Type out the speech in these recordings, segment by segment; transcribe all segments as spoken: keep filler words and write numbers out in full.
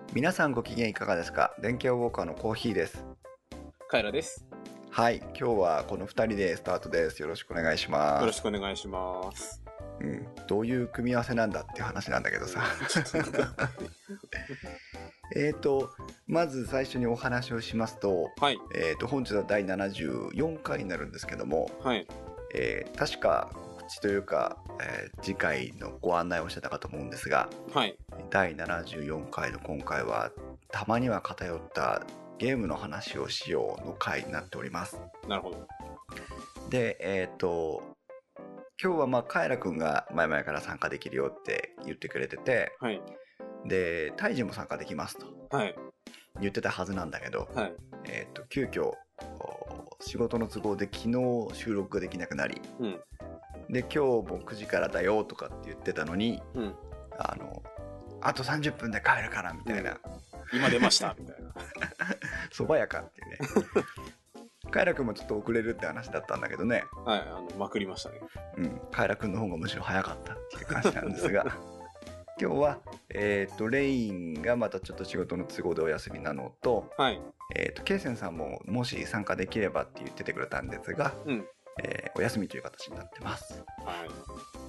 皆さんご機嫌いかがですか？電気屋ウォーカーのコーヒーです。 カエラです。 はい、今日はこのふたりでスタートです。よろしくお願いします。 よろしくお願いします。 うん、どういう組み合わせなんだっていう話なんだけどさ、 うん、ちょっとなんかえーとまず最初にお話をしますと、 はい、 えーと本日はだいななじゅうよんかいになるんですけども、 はい、 えー確か告知というか、えー次回のご案内をしてたかと思うんですが、 はい、 だいななじゅうよんかいの今回はたまには偏ったゲームの話をしようの回になっております。 なるほど。 で、えっ、と今日はまあカエラくんが前々から参加できるよって言ってくれてて、 はい、 でタイジも参加できますとはい、 言ってたはずなんだけど、 はい、 えっ、と急遽お仕事の都合で昨日収録ができなくなり、 うん、 で今日もくじからだよとかって言ってたのに、 うん、 あのあとさんじゅっぷんで帰るからみたいな、 うん、今出ましたみたいな。 そばやかっていうねカエラくんもちょっと遅れるって話だったんだけどね、 はい、あのまくりましたね。 うん、カエラくんの方がむしろ早かったっていう感じなんですが今日は、えー、とレインがまたちょっと仕事の都合でお休みなのと、 はい、 えー、とケイセンさんももし参加できればって言っててくれたんですが、 うん、 えーお休みという形になってます。 はい。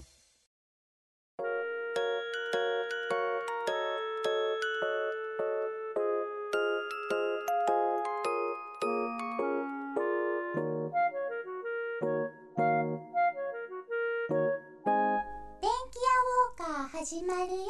電気屋ウォーカー始まるよ。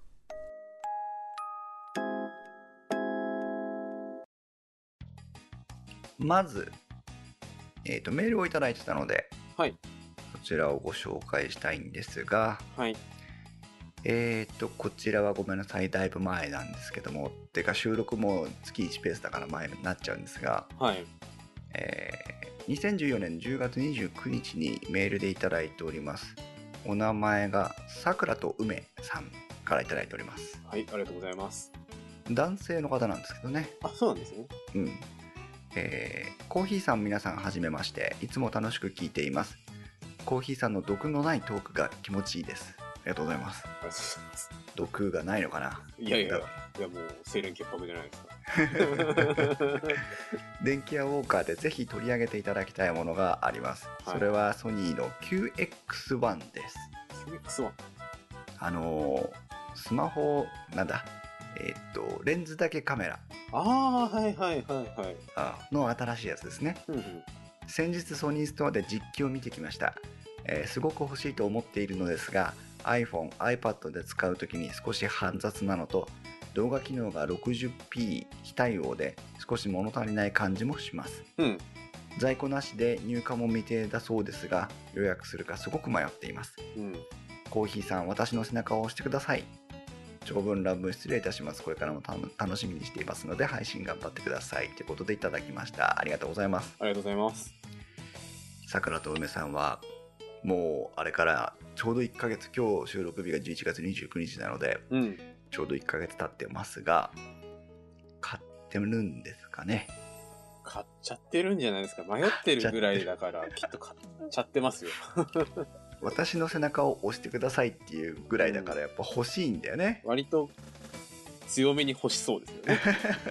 まず、えー、とメールをいただいてたので、 はい、 こちらをご紹介したいんですが、 はい、 えー、とこちらはごめんなさい、だいぶ前なんですけども、てか収録も月いちペースだから前になっちゃうんですが、 はい、 えーにせんじゅうよねんじゅうがつにじゅうくにちにメールでいただいております。お名前がさくらと梅さんからいただいております。 はい、ありがとうございます。 男性の方なんですけどね。 あ、そうなんですね。 うん。えーコーヒーさん、皆さんはじめまして。いつも楽しく聞いています。コーヒーさんの毒のないトークが気持ちいいです。ありがとうございます。 ありがとうございます。 毒がないのかな。 いやいやいや、 だいやもう清廉潔白じゃないですか。 電気屋ウォーカーでぜひ取り上げていただきたいものがあります。 はいそれはソニーの キューエックスワン です。 キューエックスワン。 あのースマホなんだえーっとレンズだけカメラああ、はいはいはいはい。 あの新しいやつですね。 うんうん。 先日ソニーストアで実機を見てきました、えーすごく欲しいと思っているのですが iPhone、iPad で使うときに少し煩雑なのと動画機能が ろくじゅうピー 非対応で少し物足りない感じもします。 うん。 在庫なしで入荷も未定だそうですが予約するかすごく迷っています。 うん。 コーヒーさん、私の背中を押してください。長文乱文失礼いたします。これからも楽しみにしていますので配信頑張ってくださいということでいただきました。ありがとうございます。 ありがとうございます。 さくらと梅さんはもうあれからちょうどいっかげつ、今日収録日がじゅういちがつにじゅうくにちなのでうん。 ちょうどいっかげつ経ってますが、買ってるんですかね。 買っちゃってるんじゃないですか。迷ってるぐらいだからきっと買っちゃってますよ。 私の背中を押してくださいっていうぐらいだからやっぱ欲しいんだよね、 割と強めに欲しそうですよね。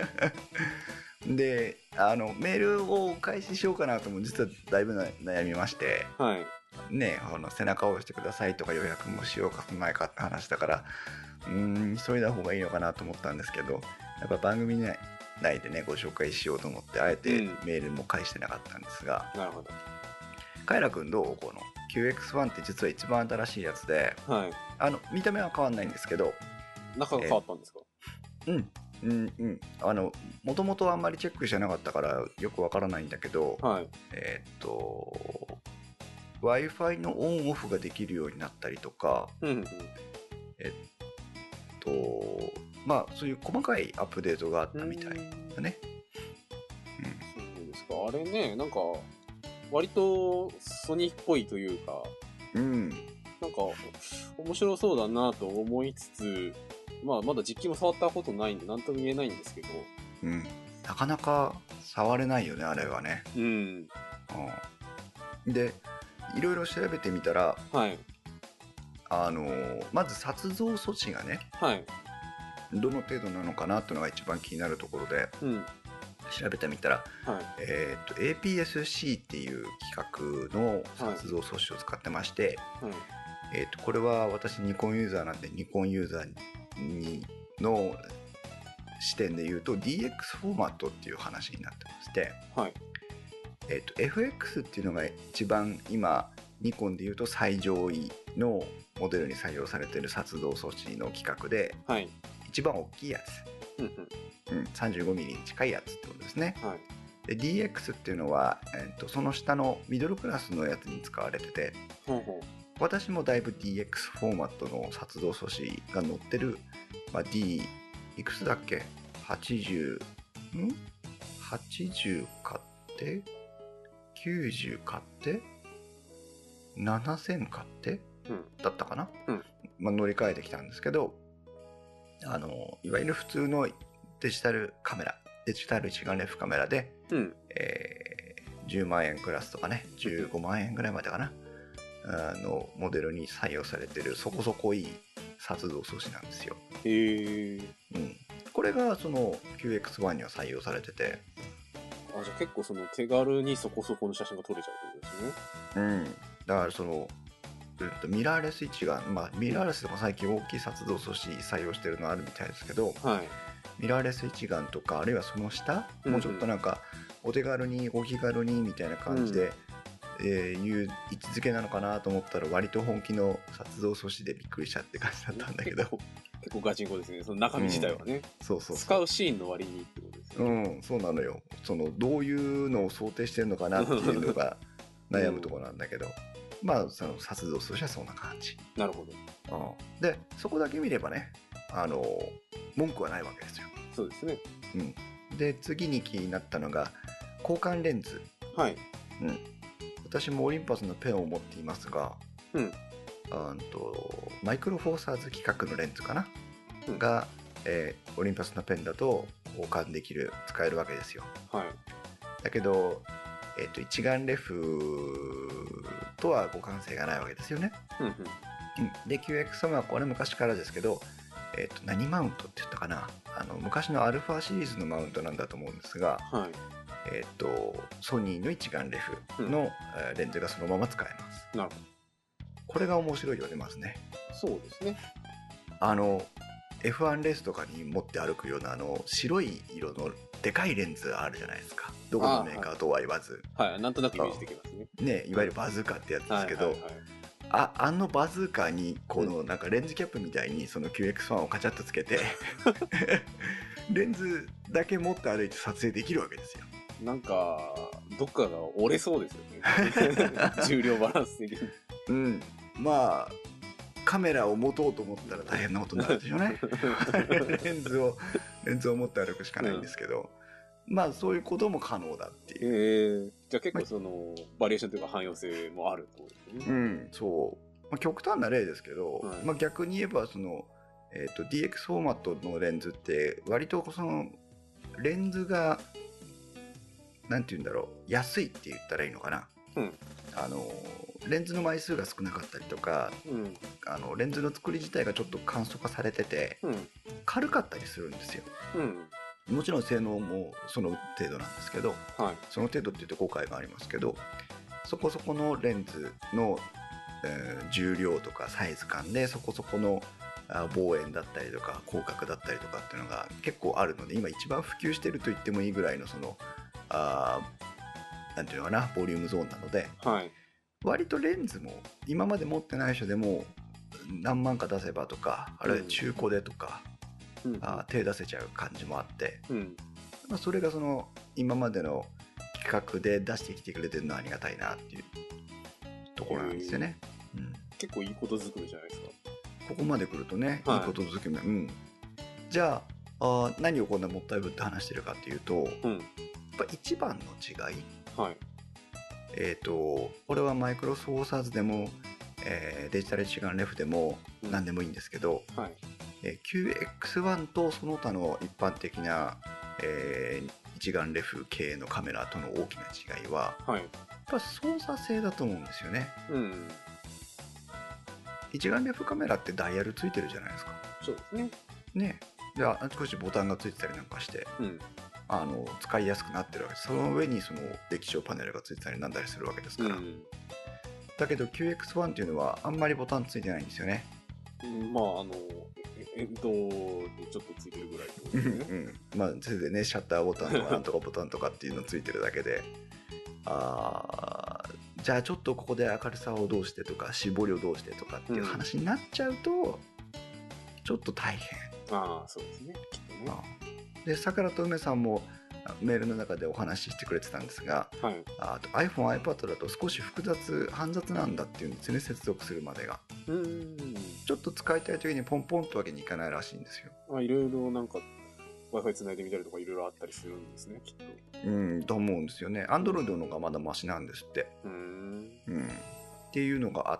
であのメールをお返ししようかなとも実はだいぶ悩みまして、 はい。 ね、あの背中を押してくださいとか予約もしようかしないかって話だから、うーん急いだ方がいいのかなと思ったんですけど、やっぱ番組内でねご紹介しようと思ってあえてメールも返してなかったんですが、 なるほど。 カイラくんどう？この キューエックスワン って実は一番新しいやつで、 はい。 あの見た目は変わんないんですけど、 中が変わったんですか？ うんうんうんあのもともとあんまりチェックしてなかったからよくわからないんだけど、 はい。 えーっと Wi-Fi のオンオフができるようになったりとか、 うんうん。 えっとまあそういう細かいアップデートがあったみたいだね。 そうですか。あれね、なんか割とソニーっぽいというか、 うん、うん、 なんか面白そうだなと思いつつ、まあまだ実機も触ったことないんで何とも言えないんですけど、 うん、なかなか触れないよねあれはね。 うん。 うん、でいろいろ調べてみたら、 はい。 あのまず撮像措置がね、 はい。 どの程度なのかなっていうのが一番気になるところでうん。 調べてみたら、 はい。 えー、と エーピーエスシー っていう規格の撮像素子を使ってまして、 はい。 えー、とこれは私ニコンユーザーなんでニコンユーザーにの視点で言うと ディーエックス フォーマットっていう話になってまして、 はい。 えー、と エフエックス っていうのが一番今ニコンで言うと最上位のモデルに採用されている撮像素子の規格ではい。 一番大きいやうんうん。 つ、うん、さんじゅうごミリに近いやつってことですね。 はい。 で ディーエックス っていうのは、えー、とその下のミドルクラスのやつに使われてて、 ほうほ私もだいぶ ディーエックス フォーマットの撮像素子が載ってる、まあ、D いくつだっけはちじゅう、ん ?はちじゅう 買ってきゅうじゅう買ってななせん買ってう。うん。 だったかな、 うんまあ、乗り換えてきたんですけど、あのいわゆる普通のデジタルカメラデジタル一眼レフカメラで、 うん。 えーじゅうまんえんクラスとかねじゅうごまんえんぐらいまでかなあのモデルに採用されてるそこそこいい撮像素子なんですよ、 へえ。 うん、これがその キューエックスワン には採用されてて、 あ、じゃあ結構その手軽にそこそこの写真が撮れちゃうってことですね。 うん、だからその、うんと、ミラーレス一眼、まあミラーレスでも最近大きい撮像素子採用してるのあるみたいですけど、 はい。 ミラーレス一眼とかあるいはその下、 うんうんもうちょっとなんかお手軽にお気軽にみたいな感じで、えーいう位置づけなのかなと思ったら割と本気の撮像素子でびっくりしたって感じだったんだけど、 結構、結構ガチンコですね。その中身自体はね。 そうそうそう使うシーンの割にってことですうよね。 ん、そうなのよ。そのどういうのを想定してるのかなっていうのが悩むところなんだけど、まあその撮像としてはそんな感じ、 なるほど。 うん、でそこだけ見ればねあの文句はないわけですよ、 そうですね。 うん、で次に気になったのが交換レンズ、 はい。 うん、私もオリンパスのペンを持っていますが、 うん。 あんとマイクロフォーサーズ規格のレンズかな、 うんが、えーオリンパスのペンだと交換できる使えるわけですよ。 はい。 だけど、えー、と一眼レフとは互換性がないわけですよね。 うんうん。 うんで キューエックスワン はこれ昔からですけど、えー、と何マウントって言ったかな、あの昔のアルファシリーズのマウントなんだと思うんですが、 はい。 えー、とソニーの一眼レフの、えーレンズがそのまま使えます。 なるほこれが面白いよねまずね。 ど。そうですね。 あの エフワン レースとかに持って歩くようなあの白い色のでかいレンズあるじゃないですか、どこのメーカーとは言わず、 はい。なんとなくイメージできますね。 ね、いわゆるバズーカってやつですけど、 はいはいはい。 あ, あのバズーカにこのなんかレンズキャップみたいにその キューエックスワン をカチャッとつけてレンズだけ持って歩いて撮影できるわけですよ。 なんか、どっかが折れそうですよね。重量バランス的に。 うん、まあカメラを持とうと思ったら大変なことになるでしょうねレンズをレンズを持って歩くしかないんですけど、うん、まあそういうことも可能だっていう、 えー、じゃあ結構その、バリエーションというか汎用性もあるってことですね。 うん、そう、まあ、極端な例ですけど、 はいまあ、逆に言えばその、えーと、ディーエックス フォーマットのレンズって割とそのレンズがなんて言うんだろう、安いって言ったらいいのかな、 うん、 あのレンズの枚数が少なかったりとか、 うん、 あのレンズの作り自体がちょっと簡素化されてて、 うん、 軽かったりするんですよ。 うん、 もちろん性能もその程度なんですけど、 はい、 その程度って言うと誤解がありますけど、そこそこのレンズの、えー重量とかサイズ感でそこそこのあ望遠だったりとか広角だったりとかっていうのが結構あるので、今一番普及してると言ってもいいぐらいのそのあなんていうのかな、ボリュームゾーンなので、 はい、 割とレンズも今まで持ってない人でも何万か出せばとか、あるいは中古でとか、 うん、 あ手出せちゃう感じもあって、 うん、 まあ、それがその今までの企画で出してきてくれてるのはありがたいなっていうところなんですよね、うん、 結構いいことずくめじゃないですか。 ここまで来るとね、 はいいいことづけめ、うん、じゃあ、あ何をこんなもったいぶって話してるかっていうと、 うん、 やっぱ一番の違い、 はい、 えっ、とこれはマイクロソーサーズでも、えーデジタル一眼レフでもうん何でもいいんですけど、 はい、 えー キューエックスワン とその他の一般的な、えー一眼レフ系のカメラとの大きな違いははい、 やっぱ操作性だと思うんですよね。 うん、 一眼レフカメラってダイヤルついてるじゃないですか。 そうですね。 ね。 であちこちボタンがついてたりなんかしてうん。 あの使いやすくなってるわけです。その上にその液晶パネルがついてたりなんだりするわけですから、 うん。 だけど キューエックスワン っていうのはあんまりボタンついてないんですよね。 うんまあ、あの、えエンドにちょっとついてるぐらいってことうですね。 んまあせいぜいねシャッターボタンとかなんとかボタンとかっていうのついてるだけであーじゃあちょっとここで明るさをどうしてとか絞りをどうしてとかっていう話になっちゃうと、ちょっと大変。 ああ、そうですね。きっとね。 でさくらと梅さんもメールの中でお話ししてくれてたんですが、 はい。 あと iPhone、iPad だと少し複雑煩雑なんだっていうんですね、接続するまでが。 うーん。 ちょっと使いたい時にポンポンってわけにいかないらしいんですよ。 まあ、いろいろなんか、Wi-Fi つないでみたりとかいろいろあったりするんですね、きっと。 うんと思うんですよね。Android の方がまだマシなんですって。 うーん。 うん。っていうのがあって、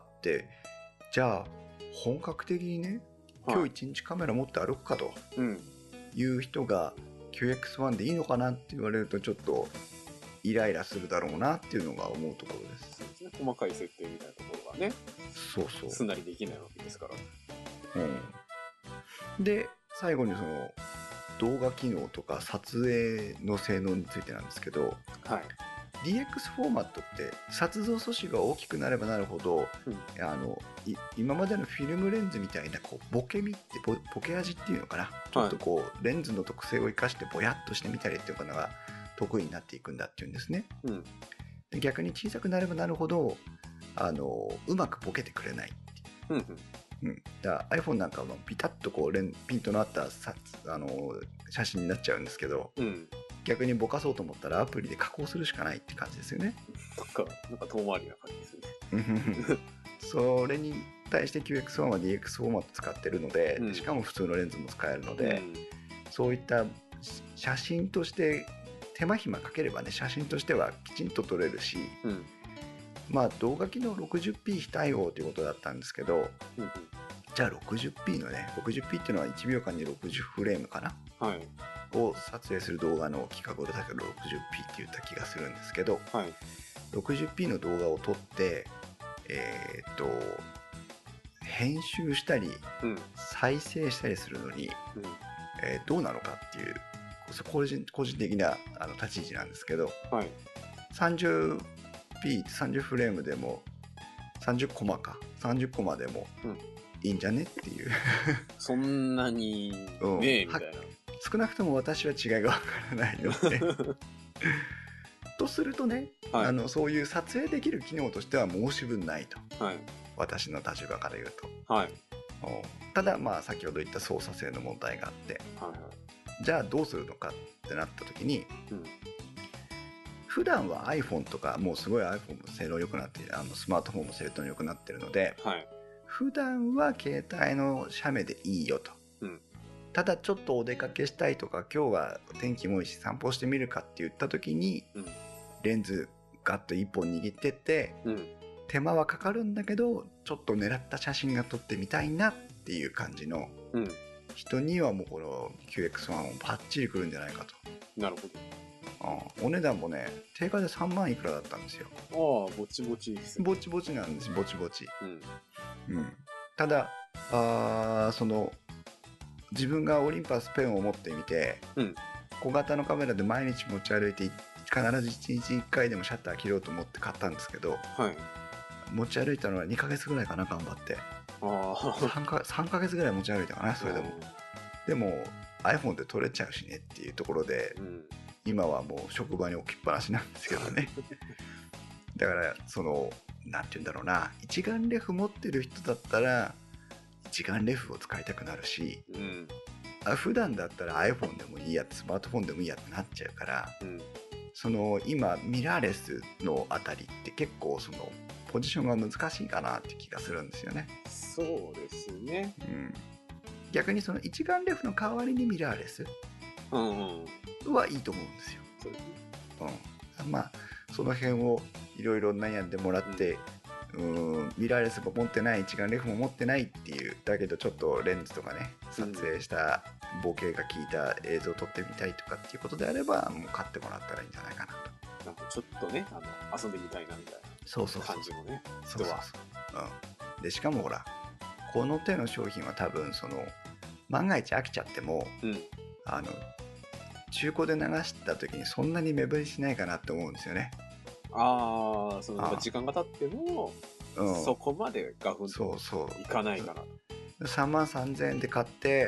じゃあ本格的にね、今日一日カメラ持って歩くかとうん。 いう人が キューエックスワン でいいのかなって言われるとちょっとイライラするだろうなっていうのが思うところです。 そうですね。細かい設定みたいなところがね、 そうそう。 すんなりできないわけですから。 うん、で最後にその動画機能とか撮影の性能についてなんですけど、 はい。 ディーエックス フォーマットって撮像素子が大きくなればなるほど、 うん、 あのい今までのフィルムレンズみたいなこうボケみってボボケ味っていうのかな、ちょっとこうレンズの特性を生かしてぼやっとしてみたりっていうのが得意になっていくんだっていうんですね。 うん。 で逆に小さくなればなるほどあのうまくボケてくれない。 うん。うんうん、だから iPhone なんかはピタッとこうレンピントのあったさあの写真になっちゃうんですけど、 うん。 逆にぼかそうと思ったらアプリで加工するしかないって感じですよね。 なんか、なんか遠回りな感じですね。 それに対して キューエックスワン は ディーエックス フォーマット使ってるので、 うん、 しかも普通のレンズも使えるので、 うん、 そういった写真として手間暇かければね、写真としてはきちんと撮れるし、 うん、 まあ動画機能 ろくじゅっピー 非対応ということだったんですけど、 うん、 じゃあ ろくじゅっピー のね ろくじゅっピー っていうのはいちびょうかんにろくじゅうフレームかなはい。 を撮影する動画の規格でだけど ろくじゅっピー って言った気がするんですけど、 はい。 ろくじゅっピー の動画を撮ってえーっと編集したりうん、 再生したりするのに、 うん、 えーどうなのかっていう個人個人的なあの立ち位置なんですけど、 はい。 さんじゅうピー ってさんじゅうフレームでもさんじゅうコマかさんじゅうコマでもうんいいんじゃねっていうそんなにうんねえ、みたいな。 少なくとも私は違いがわからないのでとするとね、 はいあのそういう撮影できる機能としては申し分ないと、 はい。 私の立場から言うと。 はい。 うんただまあ先ほど言った操作性の問題があって、 はい。はい。 じゃあどうするのかってなった時に、 うん。 普段は iPhone とかもうすごい iPhone も性能良くなってあのスマートフォンも性能良くなってるので、 はい。 普段は携帯の写メでいいよと、 うん。 ただちょっとお出かけしたいとか今日は天気もいいし散歩してみるかって言った時に、 うん。 レンズガッと一本握ってってうん。 手間はかかるんだけどちょっと狙った写真が撮ってみたいなっていう感じのうん。 人にはもうこの キューエックスワン もバッチリくるんじゃないかと。 なるほうんお値段もね定価でさんまんいくらだったんですよ。 ど。ああ、ぼちぼちですね。 ぼちぼちなんですぼちぼち、 うん。 うん、ただあその自分がオリンパスペンを持ってみて、 うん。 小型のカメラで毎日持ち歩いて必ずいちにちいっかいでもシャッター切ろうと思って買ったんですけど、 はい。 持ち歩いたのはにかげつぐらいかな頑張ってああ。 3, かさんかげつぐらい持ち歩いたかなそれでも。でも iPhone で撮れちゃうしねっていうところでうん。 今はもう職場に置きっぱなしなんですけどねだからそのなんて言うんだろうな、一眼レフ持ってる人だったら一眼レフを使いたくなるし、 うん。 あ普段だったら iPhone でもいいやスマートフォンでもいいやってなっちゃうから、 うん。 その今ミラーレスのあたりって結構そのポジションが難しいかなって気がするんですよね、 そうですね。 うん、逆にその一眼レフの代わりにミラーレスうんうん。 はいいと思うんですよ、 そうですね。 うん、まあその辺をいろいろ悩んでもらって、うん、うんミラーレスも持ってない一眼レフも持ってないっていうだけどちょっとレンズとかね撮影したボケが効いた映像を撮ってみたいとかっていうことであればもう買ってもらったらいいんじゃないかなと。 なんかちょっとね、あの、遊んでみたいなみたいそうそうそうな感じもね、 そうそう人は。 そう、うん、でしかもほらこの手の商品は多分その万が一飽きちゃっても、 うん。 あの中古で流した時にそんなに目減りしないかなって思うんですよね。 ああ、そのああ時間が経っても、 うん、 そこまでガフンとそうそういかないかな。 さんまんさんぜんえんで買って、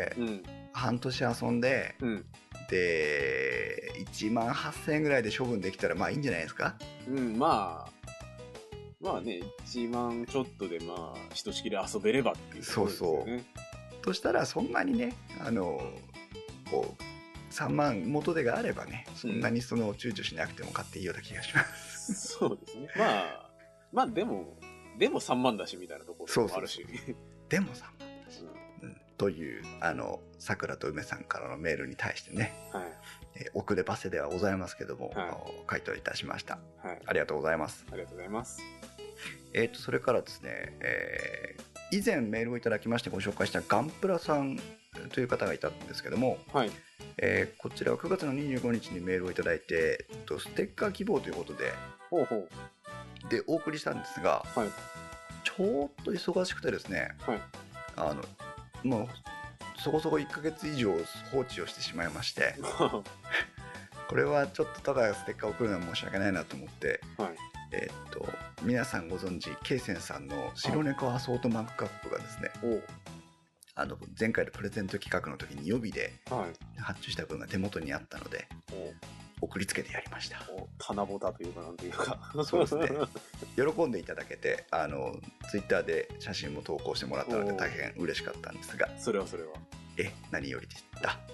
うん。 半年遊んで、 うん。 でいちまんはっせんえんぐらいで処分できたらまあいいんじゃないですか。 うん、まあ、まあね、いちまんちょっとでまあ、ひとしきり遊べればっていうところですよね。 そうそうとしたらそんなにね、あのこうさんまん元手があればね、そんなにその躊躇しなくても買っていいような気がします、 うん、そうですね。まあ、まあでも、でもさんまんだしみたいなところもあるし。 そうそうそうでもさんまんだし、うんうん、というあのさくらと梅さんからのメールに対してね、はい、えー、遅ればせではございますけども、はい、回答いたしました、はい、ありがとうございます。 ありがとうございます。 えーとそれからですね、えー、以前メールをいただきましてご紹介したガンプラさんという方がいたんですけども、はい、えー、こちらはくがつのにじゅうごにちにメールをいただいて、ステッカー希望ということでほうほうでお送りしたんですが、はい、ちょっと忙しくてですね、はい、あのもうそこそこいっかげつ以上放置をしてしまいましてこれはちょっとただステッカーを送るのは申し訳ないなと思って、はい、えー、っと皆さんご存知ケイセンさんの白猫アソートマグカップがですね、はい、あの前回のプレゼント企画の時に予備で発注した分が手元にあったので、はい、送りつけてやりました。 棚ぼたというかなんていうかそうですね、喜んでいただけて、あのツイッターで写真も投稿してもらったので大変嬉しかったんですが、 それはそれはえ何よりでした。はい、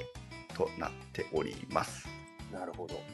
となっております。 なるほど。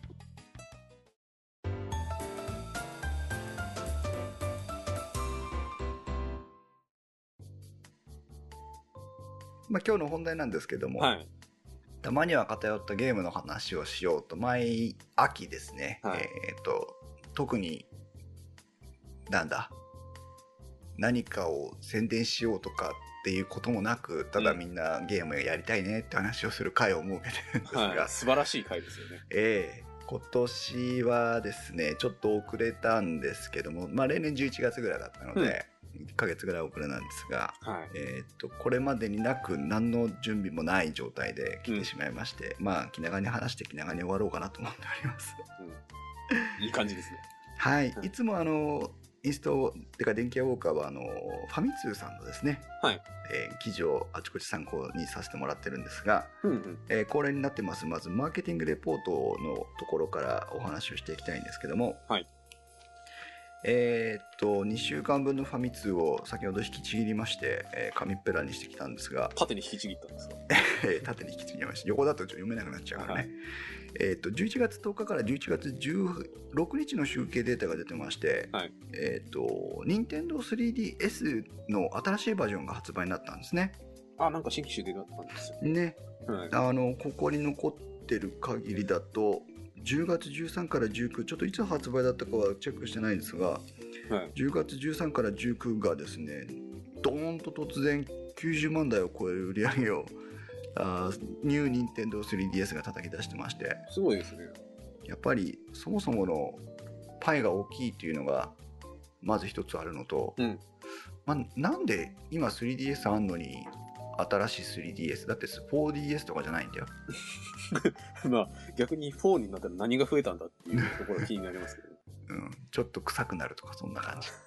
まあ、今日の本題なんですけども、はい、たまには偏ったゲームの話をしようと毎秋ですね、はい、えーと、特になんだ何かを宣伝しようとかっていうこともなく、ただみんなゲームやりたいねって話をする会を設けてるんですが、はい、 素晴らしい会ですよね。 えー今年はですねちょっと遅れたんですけども、まあ、例年じゅういちがつぐらいだったので、うん、いっかげつぐらい遅れなんですが、はい、えー、とこれまでになく何の準備もない状態で来てしまいまして、うん、まあ気長に話して気長に終わろうかなと思っております、 うん、いい感じですね。 はい、いつもあのインストてか電気屋ウォーカーはあのファミ通さんのですね、はい、えー、記事をあちこち参考にさせてもらってるんですが、うんうん、えー、恒例になってます。まずマーケティングレポートのところからお話をしていきたいんですけども、はい、えー、っとにしゅうかんぶんのファミ通を先ほど引きちぎりまして、えー、紙っぺらにしてきたんですが、 縦に引きちぎったんですか？ 縦に引きちぎりました。横だと読めなくなっちゃうからね、はい、えー、とじゅういちがつとおかからじゅういちがつじゅうろくにちの集計データが出てまして、はい、えー、と ニンテンドースリーディーエス の新しいバージョンが発売になったんですね。 あ、なんか新機種でだったんですよね、はい、あのここに残ってる限りだとじゅうがつじゅうさんからじゅうく、ちょっといつ発売だったかはチェックしてないんですが、はい、じゅうがつじゅうさんからじゅうくがですねドーンと突然きゅうじゅうまんだいを超える売り上げをあニューニンテンドースリーディーエス が叩き出してまして、 すごいですね。 やっぱりそもそものパイが大きいっていうのがまず一つあるのと、うん、まあ、なんで今 スリーディーエス あんのに新しい スリーディーエス だって フォーディーエス とかじゃないんだよまあ逆にフォーになったら何が増えたんだっていうところが気になりますけど、ねうん、ちょっと臭くなるとかそんな感じ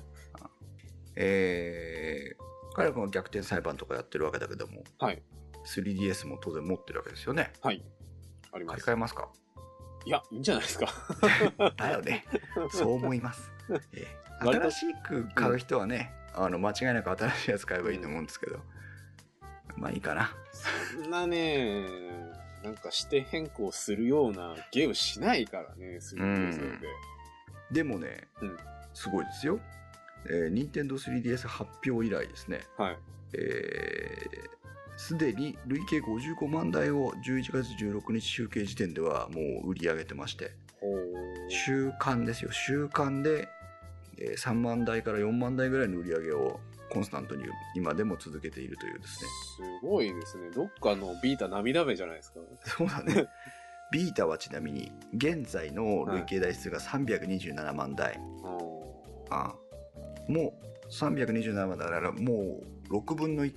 えー、彼らも逆転裁判とかやってるわけだけども、はい、スリーディーエス も当然持ってるわけですよね。 はい、あります。 買い替えますか？ いや、いいんじゃないですかだよね、そう思います、えー、新しく買う人はね、うん、あの間違いなく新しいやつ買えばいいと思うんですけど、うん、まあいいかな。 そんなねなんか視点変更するようなゲームしないからね、スリーディーエス で。 でもね、うん、すごいですよ。えー、ニンテンドースリーディーエス 発表以来ですね、はい、えーすでに累計ごじゅうごまんだいをじゅういちがつじゅうろくにち集計時点ではもう売り上げてまして、週間ですよ、週間でさんまんだいからよんまんだいぐらいの売り上げをコンスタントに今でも続けているというですね。 すごいですね。どっかのビータ涙目じゃないですか。 そうだねビータはちなみに現在の累計台数がさんびゃくにじゅうななまんだい、はい、ああもうさんびゃくにじゅうななまんだからもうろくぶんのいち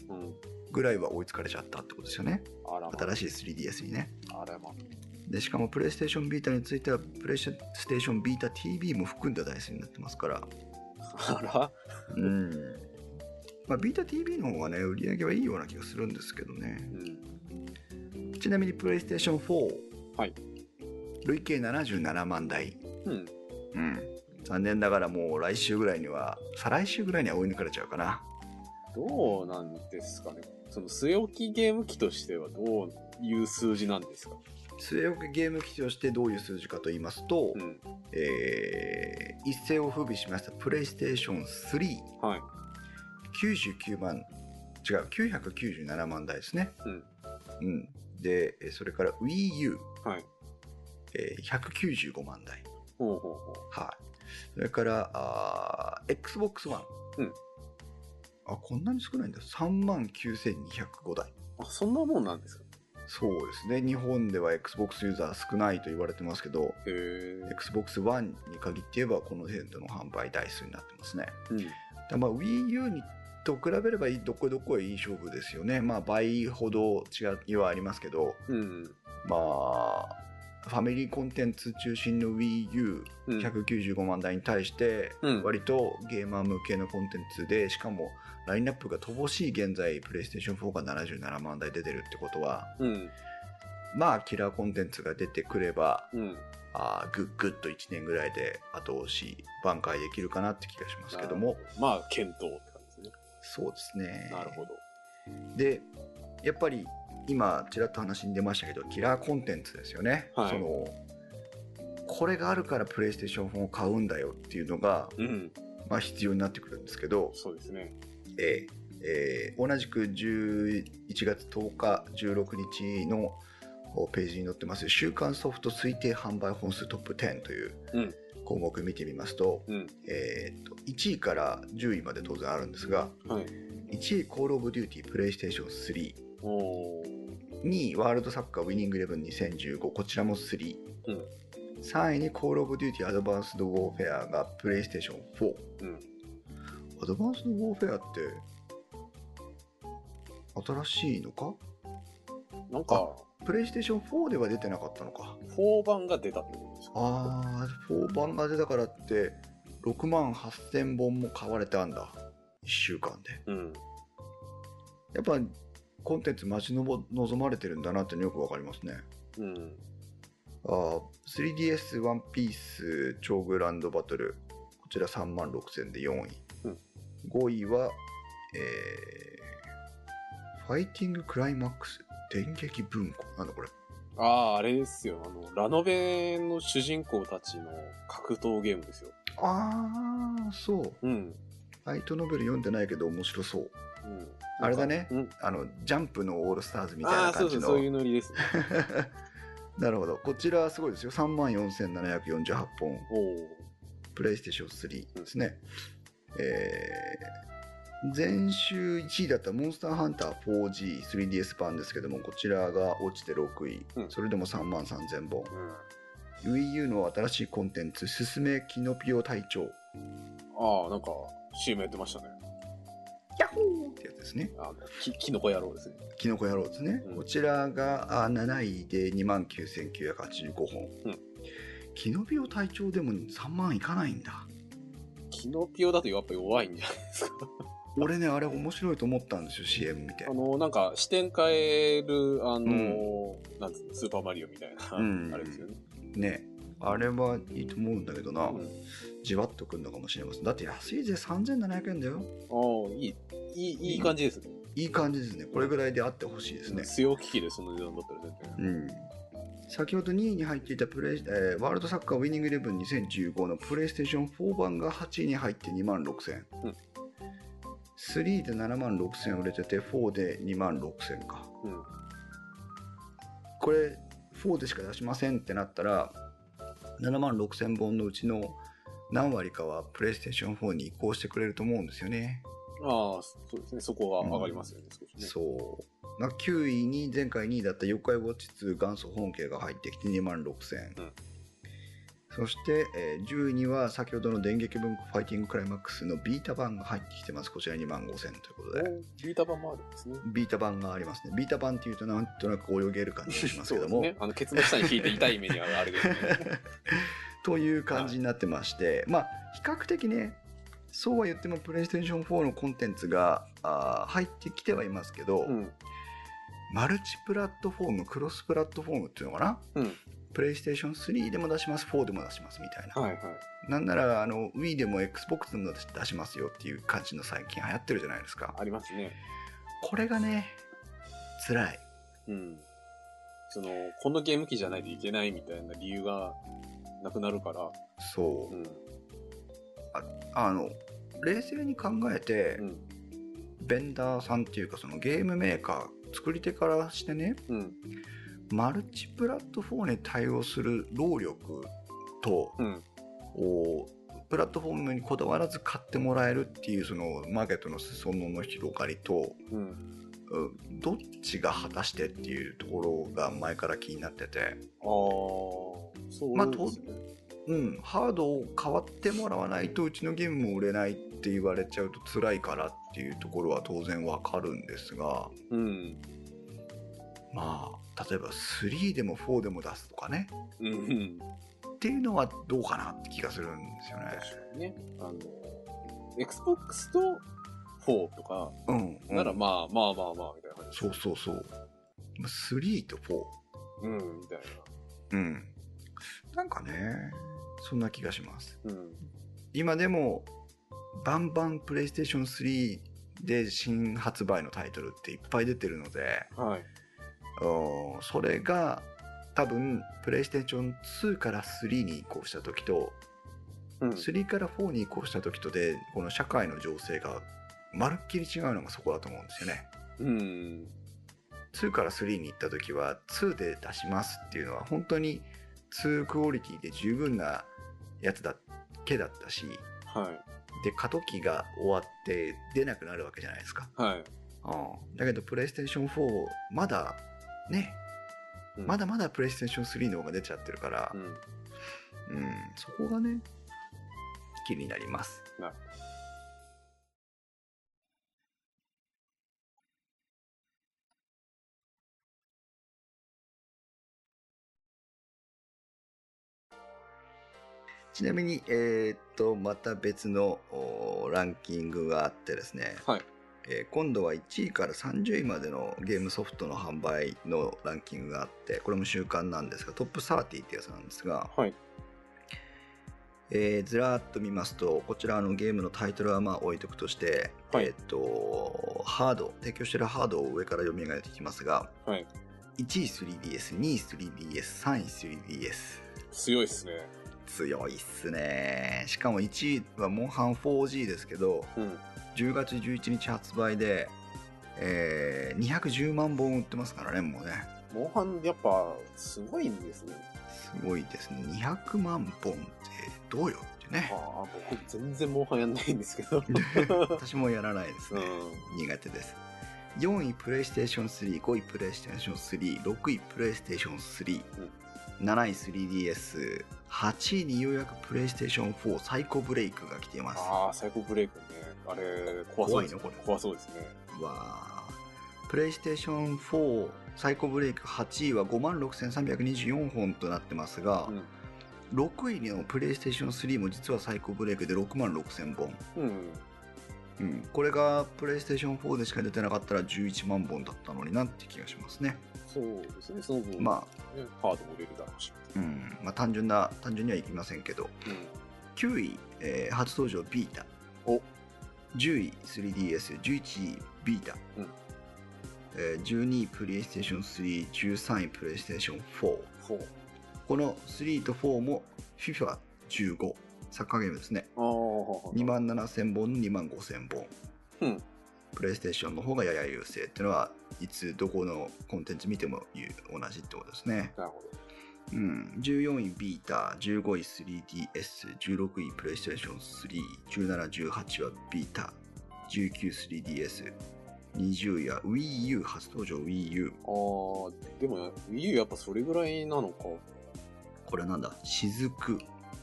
うん。 ぐらいは追いつかれちゃったってことですよね。 あらま。 新しい スリーディーエス にね。 あらま。 でしかもプレイステーションビータについてはプレイステーションビータ ティービー も含んだ台数になってますから、 あらうんまあビータ ティービー の方がね売り上げはいいような気がするんですけどね、 うん。 ちなみにプレイステーションフォー、 はい。 累計ななじゅうななまんだい、 うん。 うん、残念ながらもう来週ぐらいには再来週ぐらいには追い抜かれちゃうかな。 どうなんですかね。その据え置きゲーム機としてはどういう数字なんですか。 据え置きゲーム機としてどういう数字かと言いますと、 うん。 えー一世を風靡しましたプレイステーションスリー、 はい。 きゅうじゅうきゅうまん、違う、きゅうひゃくきゅうじゅうななまんだいですね。 うん。 うん。で、えそれから WiiU、 はい。 えーひゃくきゅうじゅうごまんだい。 ほうほうほはい。それからあー エックスボックスワン。 うん。 あ、こんなに少ないんだ。さんまんきゅうせんにひゃくごだい。 う。あ、そんなもんなんですか。 そうですね。日本では Xbox ユーザー少ないと言われてますけど、 へえ。 Xbox One に限って言えばこの程度の販売台数になってますね。 うん。 だまあ WiiU にと比べればどこどこへいい勝負ですよね。まあ倍ほど違いはありますけど、 うん。 まあファミリーコンテンツ中心の WiiU うん。 ひゃくきゅうじゅうごまんだいに対してうん割とゲーマー向けのコンテンツで、しかもラインナップが乏しい現在プレイステーションフォーがななじゅうななまんだい出てるってことは、 うん。 まあキラーコンテンツが出てくれば、 うん。 あーぐっぐっといちねんぐらいで後押し挽回できるかなって気がしますけども、 まあ、検討って感じですね。 そうですね。 なるほど。 でやっぱり今ちらっと話に出ましたけど、キラーコンテンツですよね。 はいそのこれがあるからプレイステーションフォーを買うんだよっていうのが、 うん。 まあ、必要になってくるんですけど、 そうですね。 えーえー同じくじゅういちがつとおかじゅうろくにちのページに載ってます週間ソフト推定販売本数トップじゅうといううん。 項目見てみますと、 うん。 えーといちいからじゅういまで当然あるんですが、 はい。 いちいコールオブデューティープレイステーションスリー、 おー。 にいワールドサッカーウィニングイレブンにせんじゅうご、こちらもスリー、 うん。 さんいにコールオブデューティーアドバンスドウォーフェアがプレイステーションフォー、 うん。 アドバンスドウォーフェアって新しいのか？ なんか、 プレイステーションフォーでは出てなかったのか。 フォー版が出たってことですか。 あー、フォー版が出たからってろくまんはっせんぼんも買われたんだ、いっしゅうかんで。 うん。 やっぱコンテンツ待ちのぼ望まれてるんだなってよくわかりますね。 うん。 あー スリーディーエス ワンピース超グランドバトル、こちらさんまんろくせんでよんい、 うん、 ごいは、えー、ファイティングクライマックス電撃文庫、なんだこれ。 ああ、あれですよ。あの、ラノベの主人公たちの格闘ゲームですよ。 あー、そう。 うん。 ライトノベル読んでないけど面白そう。 うん。 あれだね、 うん。 あのジャンプのオールスターズみたいああ、そうそう、 な感じの。 そういうノリですね。 なるほど。こちらはすごいですよ。さんまんよんせんななひゃくよんじゅうはっぽん。 おお。 プレイステーションスリーですね。えー、前週いちいだったモンスターハンター フォージースリーディーエス 版ですけども、こちらが落ちてろくい。 うんそれでもさんまんさんぜんぼん。 うん。 WiiU の新しいコンテンツ、すすめキノピオ隊長。 ああ、なんか、シーエム やってましたね。 ヤッホーってやつですね。 あの、き、キノコ野郎ですね。 キノコ野郎ですね。 うんこちらがあなないでにまんきゅうせんきゅうひゃくはちじゅうごほん。 うんキノピオ隊長でもさんまんいかないんだ。 キノピオだとやっぱ弱いんじゃないですか。 俺ね、あれ面白いと思ったんですよ、シーエム 見てあ。の、なんか、視点変える、あの、なんつうの、スーパーマリオみたいな、 うんあれですよね。 ね。あれはいいと思うんだけどな。 うん。 じわっとくんのかもしれません。だって安いぜさんぜんななひゃくえんだよ。 ああ、いい、いい、いい感じですね。 いい感じですね。これぐらいであってほしいですね。 据え置き機でその値段だったら絶対。 うん。先ほどにいに入っていたプレイ、えーワールドサッカーウィニングイレブンにせんじゅうごのプレイステーションフォー版がはちいに入ってにまんろくせん。 うんスリーでななまんろくせん売れてて、フォーでにまんろくせんか。 うん。 これ、フォーでしか出しませんってなったら、ななまんろくせんぼんのうちの何割かはプレイステーションフォーに移行してくれると思うんですよね。 ああ、そうですね。そこが上がりますよね、少しね。 そう。なんかきゅういに前回にいだった妖怪ウォッチツー元祖本家が入ってきてにまんろくせん。 うんそして、えーじゅういには先ほどの電撃文庫ファイティングクライマックスのビータ版が入ってきてます。こちらにまんごせんということで。 ビータ版もあるんですね。 ビータ版がありますね。ビータ版っていうとなんとなく泳げる感じがしますけども。 そうですね。あの、ケツの下に引いて痛い目にはあるけどね。 という感じになってまして、はい、まあ、比較的ね、そうは言ってもプレイステーションフォーのコンテンツがあ入ってきてはいますけど、うん、マルチプラットフォーム、クロスプラットフォームっていうのかな、うん、プレイステーションスリーでも出します、フォーでも出しますみたいな。はいはい、なんならあの Wii でも Xbox でも出しますよっていう感じの最近流行ってるじゃないですか。 ありますね。 これがね、辛い。 うん。その、このゲーム機じゃないといけないみたいな理由がなくなるから。 そう。うん、あ, あの、冷静に考えて、うん、ベンダーさんっていうかそのゲームメーカー、作り手からしてね、うん、マルチプラットフォームに対応する労力と、うん、プラットフォームにこだわらず買ってもらえるっていうそのマーケットの裾野の広がりと、うん、どっちが果たしてっていうところが前から気になってて、ああ、 そうですね。まあとうん、ハードを変わってもらわないとうちのゲームも売れないって言われちゃうと辛いからっていうところは当然わかるんですが、うん、まあ例えばスリーでもフォーでも出すとかね、うん、っていうのはどうかなって気がするんですよね。 確かにね、あの Xbox とフォーとか、うんうん、ならまあまあまあまあみたいな感じ。 そうそうそう。スリーとフォー、うん、みたいな。うん。なんかね、そんな気がします。うん、今でもバンバンプレイステーションスリーで新発売のタイトルっていっぱい出てるので、はい、それが多分プレイステーションツーからスリーに移行した時と、うん、スリーからフォーに移行した時とでこの社会の情勢がまるっきり違うのがそこだと思うんですよね。うん、ツーからスリーに行った時はツーで出しますっていうのは本当にツークオリティで十分なやつだけだったし、はい、で過渡期が終わって出なくなるわけじゃないですか。はい、うん、だけどプレイステーションフォーまだね、うん、まだまだプレイステーションスリーの方が出ちゃってるから、うんうん、そこがね気になります。なるほど。ちなみに、えー、っとまた別のランキングがあってですね、はい、えー、今度はいちいからさんじゅういまでのゲームソフトの販売のランキングがあって、これも週間なんですがトップさんじゅうってやつなんですが、はい、えー、ずらーっと見ますとこちらのゲームのタイトルはまあ置いとくとして、はい、えー、っとハード提供しているハードを上から読み上げていきますが、はい、いちい スリーディーエス、にい スリーディーエス、さんい スリーディーエス。 強いっすね。 強いっすね。しかもいちいはモンハン フォージー ですけど、うん、じゅうがつじゅういちにち発売で、えー、にひゃくじゅうまんぼん売ってますからね、もうね。 モンハンやっぱすごいんですね。 すごいですね。にひゃくまんぼんってどうよってね。 ああ、僕全然モンハンやんないんですけど私もやらないですね、うん、苦手です。よんいプレイステーションスリー、ごいプレイステーションスリー、ろくいプレイステーションスリー、うん、なない スリーディーエス、はちいにようやくプレイステーションフォーサイコブレイクが来ています。 ああ、サイコブレイクね。あれ怖そうですね。怖いのこれ。怖そうですね。 わあ、プレイステーションフォーサイコブレイクはちいは ごまんろくせんさんびゃくにじゅうよん 本となってますが、うん、ろくいのプレイステーションスリーも実はサイコブレイクでろくまんろくせんぼん、うんうん、これがプレイステーションフォーでしか出てなかったらじゅういちまんぼんだったのになって気がしますね。 そうですね。その分、まあ、ね、ハードも売れるだろうし、 うんまあ、単純な単純にはいきませんけど、うん、きゅうい、えー、初登場ビータ、おじゅうい スリーディーエス、じゅういちいビータ、うんえー、じゅうにいプレイステーションスリー、じゅうさんいプレイステーションフォー、フォーこのスリーとフォーも フィファじゅうご サッカーゲームですね。にまんななせんぼんのにまんごせんぼん、うん、プレイステーションの方がやや優勢っていうのはいつどこのコンテンツ見ても同じってことですね。 なるほど。 うん、じゅうよんいビータ、じゅうごい スリーディーエス、じゅうろくいプレイステーションスリー、じゅうなな、じゅうはちはビータ、じゅうきゅう スリーディーエス、にじゅうや Wii U 初登場 Wii U。 あーでも Wii U やっぱそれぐらいなのか。 これなんだ、雫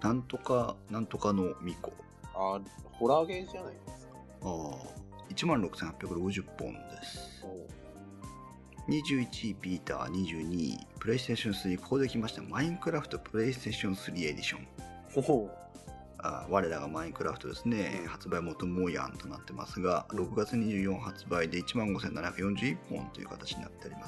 なんとかなんとかの巫女。 あ、ホラーゲーじゃないですか。 ああ、いちまんろくせんはっぴゃくろくじゅっぽんです。にじゅういちいビータ、にじゅうにいプレイステーションスリー。ここで来ました。マインクラフトプレイステーションスリーエディション。 ほう。 あ、我らがマインクラフトですね、うん、発売元もやんとなってますが、ろくがつにじゅうよっか発売で いちまんごせんななひゃくよんじゅういっぽんという形になっております。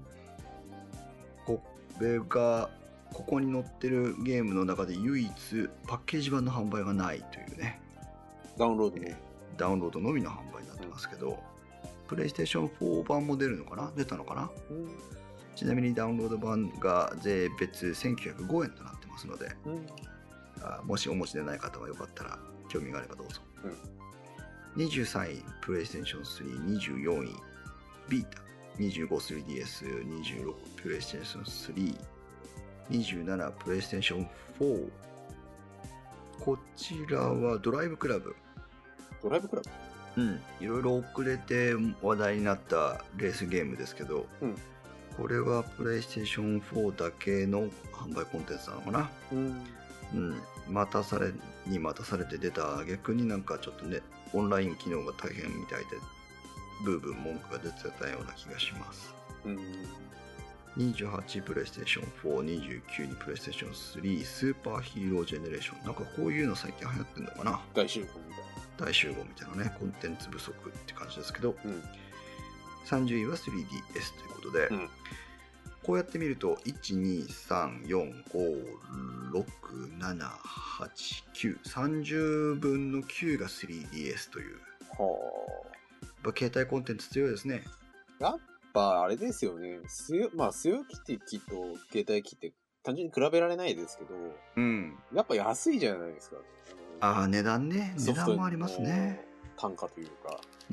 これがここに載ってるゲームの中で唯一パッケージ版の販売がないというね。 ダウンロードの、 えー、ダウンロードのみの販売になってますけど、うん、プレイステーションフォー版も出るのかな、出たのかな、うん、ちなみにダウンロード版が税別せんきゅうひゃくごえんとなってますので、うん、あ、もしお持ちでない方はよかったら興味があればどうぞ。うん、にじゅうさんいプレイステーションスリー、にじゅうよんいビータ、にじゅうご スリーディーエス、にじゅうろくプレイステーションスリー、にじゅうななプレイステーションフォー。こちらはドライブクラブ。 ドライブクラブ、 うん、いろいろ遅れて話題になったレースゲームですけど、うん、これはプレイステーションフォーだけの販売コンテンツなのかな。うん、うん、待たされに待たされて出た逆になんかちょっとね、オンライン機能が大変みたいでブーブー文句が出てたような気がします。うん、にじゅうはちプレイステーションフォー、にじゅうきゅうにプレイステーションスリー、スーパーヒーロージェネレーション。なんかこういうの最近流行ってんのかな。 大集合みたいな。 大集合みたいなね、コンテンツ不足って感じですけど、うん、さんじゅういは スリーディーエス ということで、うん、こうやって見るといち、に、さん、よん、ご、ろく、なな、はち、きゅう、さんじゅうぶんのきゅうが スリーディーエス という。はあ。やっぱ携帯コンテンツ強いですね。 やっぱあれですよね。据まあ据え置き機と携帯機って単純に比べられないですけど、うん、やっぱ安いじゃないですか。 ああ、値段ね。値段もありますね。 単価というか。 うん。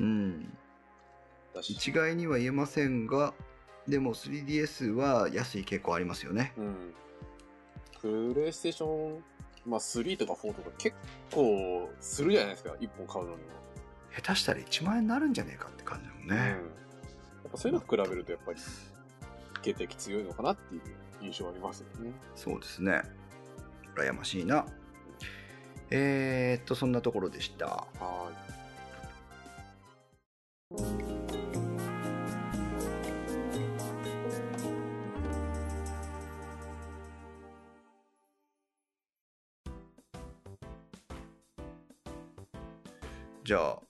一概には言えませんが、でも スリーディーエス は安い傾向ありますよね。うん。 プレイステーション、まあスリーとかフォーとか結構するじゃないですか。いっぽん買うのにも。 下手したらいちまんえんになるんじゃねえかって感じだもんね。うん、やっぱそういうのと比べるとやっぱり携帯機強いのかなっていう印象ありますよね。 そうですね。羨ましいな。えーっと、そんなところでした。はい。じゃあ、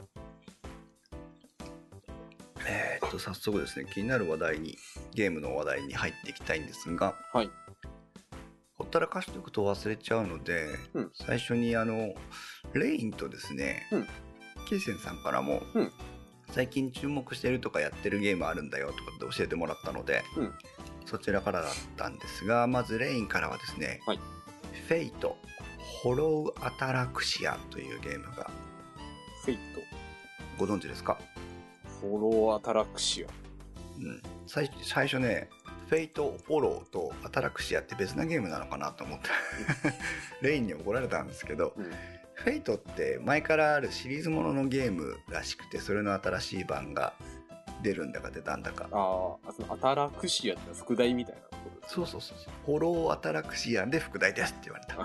えーっと、早速ですね、気になる話題に、ゲームの話題に入っていきたいんですが、はい。ほったらかしておくと忘れちゃうので、うん、最初にあのレインとですね、うん、ケイセンさんからも、うん、最近注目してるとかやってるゲームあるんだよとかって教えてもらったので、うん、そちらからだったんですが、まずレインからはですね、はい、フェイトホローアタラクシアというゲームが。 フェイトご存知ですか？ ホローアタラクシア、 うん、最, 最初ね、フェイトフォローとアタラクシアって別なゲームなのかなと思ってレインに怒られたんですけど、うん、フェイトって前からあるシリーズもののゲームらしくて、それの新しい版が出るんだか出たんだか。 ああ、そのアタラクシアって副題みたいなことですか？ そうそうそうそう、フォローアタラクシアで副題ですって言われた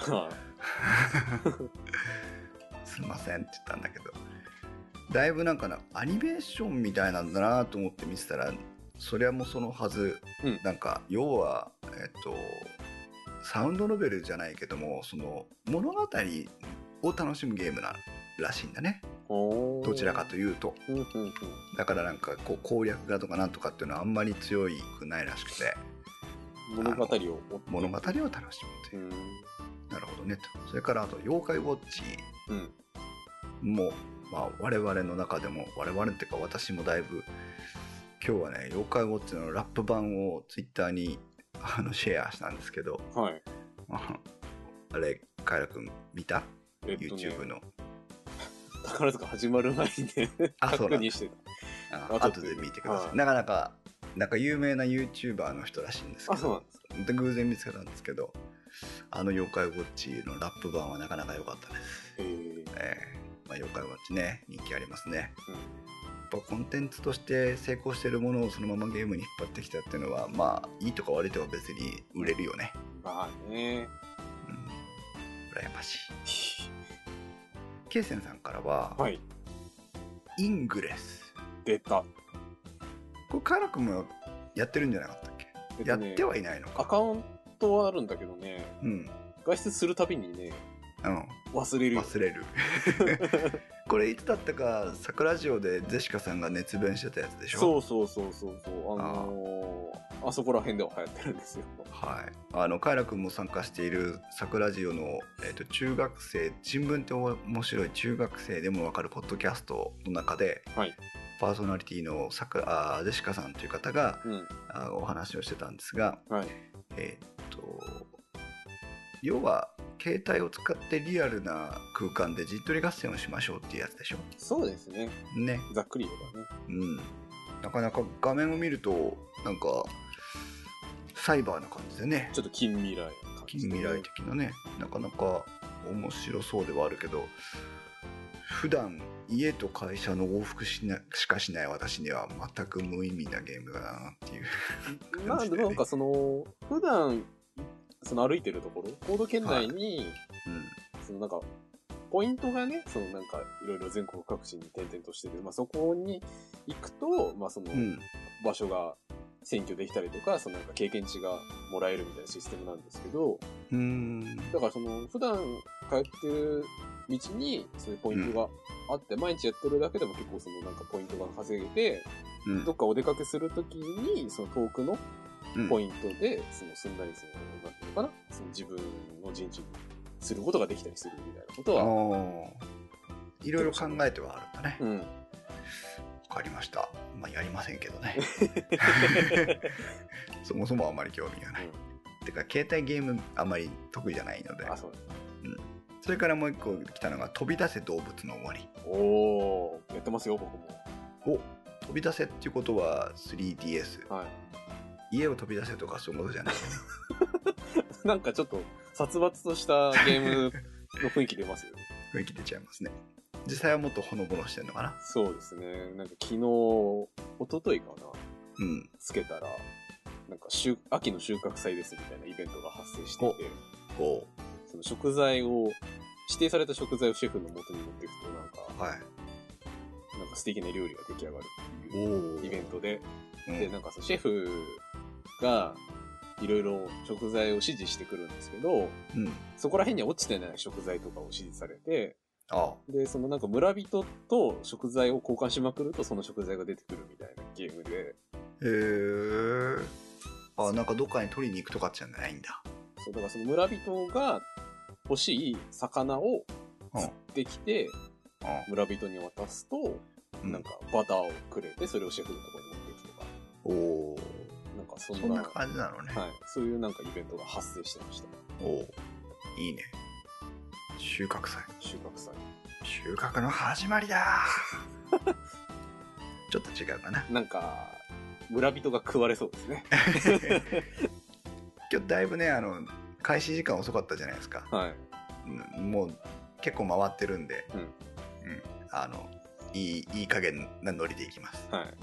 すいませんって言ったんだけど、だいぶなんかなアニメーションみたいなんだなと思って見てたら、それはもうそのはず、うん、なんか要はえっとサウンドノベルじゃないけども、その物語を楽しむゲームならしいんだね、どちらかというと、うんうんうん、だからなんかこう攻略画とかなんとかっていうのはあんまり強くないらしくて、 物語を物語を楽しむという、なるほどねと。それからあと妖怪ウォッチも、うんまあ、我々の中でも、我々っていうか私もだいぶ今日はね、妖怪ウォッチのラップ版をツイッターにあのシェアしたんですけど、はい、あれカイラ君見た？えっとね、YouTube の宝塚始まる前にね確認してた。あ、後で見てください。はい、なかなかなんか有名な YouTuber の人らしいんですけど、あ、そうなんですか。偶然見つけたんですけど、あの妖怪ウォッチのラップ版はなかなか良かったです。へー、えーまあ、妖怪ウォッチね、人気ありますね。うん、やっぱコンテンツとして成功しているものをそのままゲームに引っ張ってきたっていうのは、まあいいとか悪いとか別に売れるよね。 まあね、 うん、 しケイセンさんからは、 はい、 イングレス出た。 これカイラ君もやってるんじゃなかったっけ、えっとね、やってはいないのか。 アカウントはあるんだけどね、うん、外出するたびにね、うん、忘れる忘れるこれいつだったかサクラジオでジェシカさんが熱弁してたやつでしょ。 そうそうそうそうそう、あのー、あそこら辺では流行ってるんですよ。 はい、あのカイラ君も参加しているサクラジオの、えー、と中学生新聞って面白い中学生でも分かるポッドキャストの中で、はい、パーソナリティのサクあジェシカさんという方が、うん、あお話をしてたんですが、はい、えっ、ー、と要は携帯を使ってリアルな空間で陣取り合戦をしましょうっていうやつでしょ。 そうですね。ね。ざっくり言えばね。 うん。なかなか画面を見るとなんかサイバーな感じでね。 ちょっと近未来な感じで、ね。近未来的なね。なかなか面白そうではあるけど、普段家と会社の往復しなしかしない私には全く無意味なゲームだなっていう感じで、ね。まあなんかその普段その歩いてるところ、コード圏内に、はい、うん、そのなんか、ポイントがね、そのなんか、いろいろ全国各地に点々としてて、まあそこに行くと、まあその、場所が占拠できたりとか、そのなんか経験値がもらえるみたいなシステムなんですけど、うん、だからその、普段通ってる道に、そういうポイントがあって、うん、毎日やってるだけでも結構そのなんかポイントが稼げて、うん、どっかお出かけするときに、その遠くの、ポイントで、その、すんなりその、なんていうのかな、その自分の陣地にすることができたりするみたいなことは。 いろいろ考えてはあるんだね。うん。わかりました。まあ、やりませんけどね。そもそもあまり興味がない。うん、てか、携帯ゲームあまり得意じゃないので。あ、そうです。うん。それからもう一個来たのが、飛び出せ動物の終わり。 おー、やってますよ、僕も。 お、飛び出せっていうことは スリーディーエス。はい。家を飛び出せとかそういうことじゃないなんかちょっと殺伐としたゲームの雰囲気出ますよね。 雰囲気出ちゃいますね。実際はもっとほのぼのしてんのかな。 そうですね。なんか昨日一昨日かな、うん、つけたらなんか秋の収穫祭ですみたいなイベントが発生していて、おその食材を指定された食材をシェフの元に持っていくとなんか、はい、なんか素敵な料理が出来上がるっていうイベントで、うん、でなんかそのシェフがいろいろ食材を指示してくるんですけど、うん、そこら辺には落ちてない食材とかを指示されて、ああでそのなんか村人と食材を交換しまくるとその食材が出てくるみたいなゲームで。 へえ。あ、なんかどっかに取りに行くとかじゃないんだ。 そうだからその村人が欲しい魚を釣ってきて、うん、村人に渡すと、うん、なんかバターをくれてそれをシェフのところに持っていくとか。おお。なんかそんな、 そんな感じなのね。 はい。そういうなんかイベントが発生してました。 おお、いいね。収穫祭。 収穫祭。 収穫の始まりだちょっと違うかな。 なんか、村人が食われそうですね。 今日だいぶね、あの、開始時間遅かったじゃないですか。はい。もう結構回ってるんで、うん。うん。あの、いい、いい加減なノリでいきます。はい。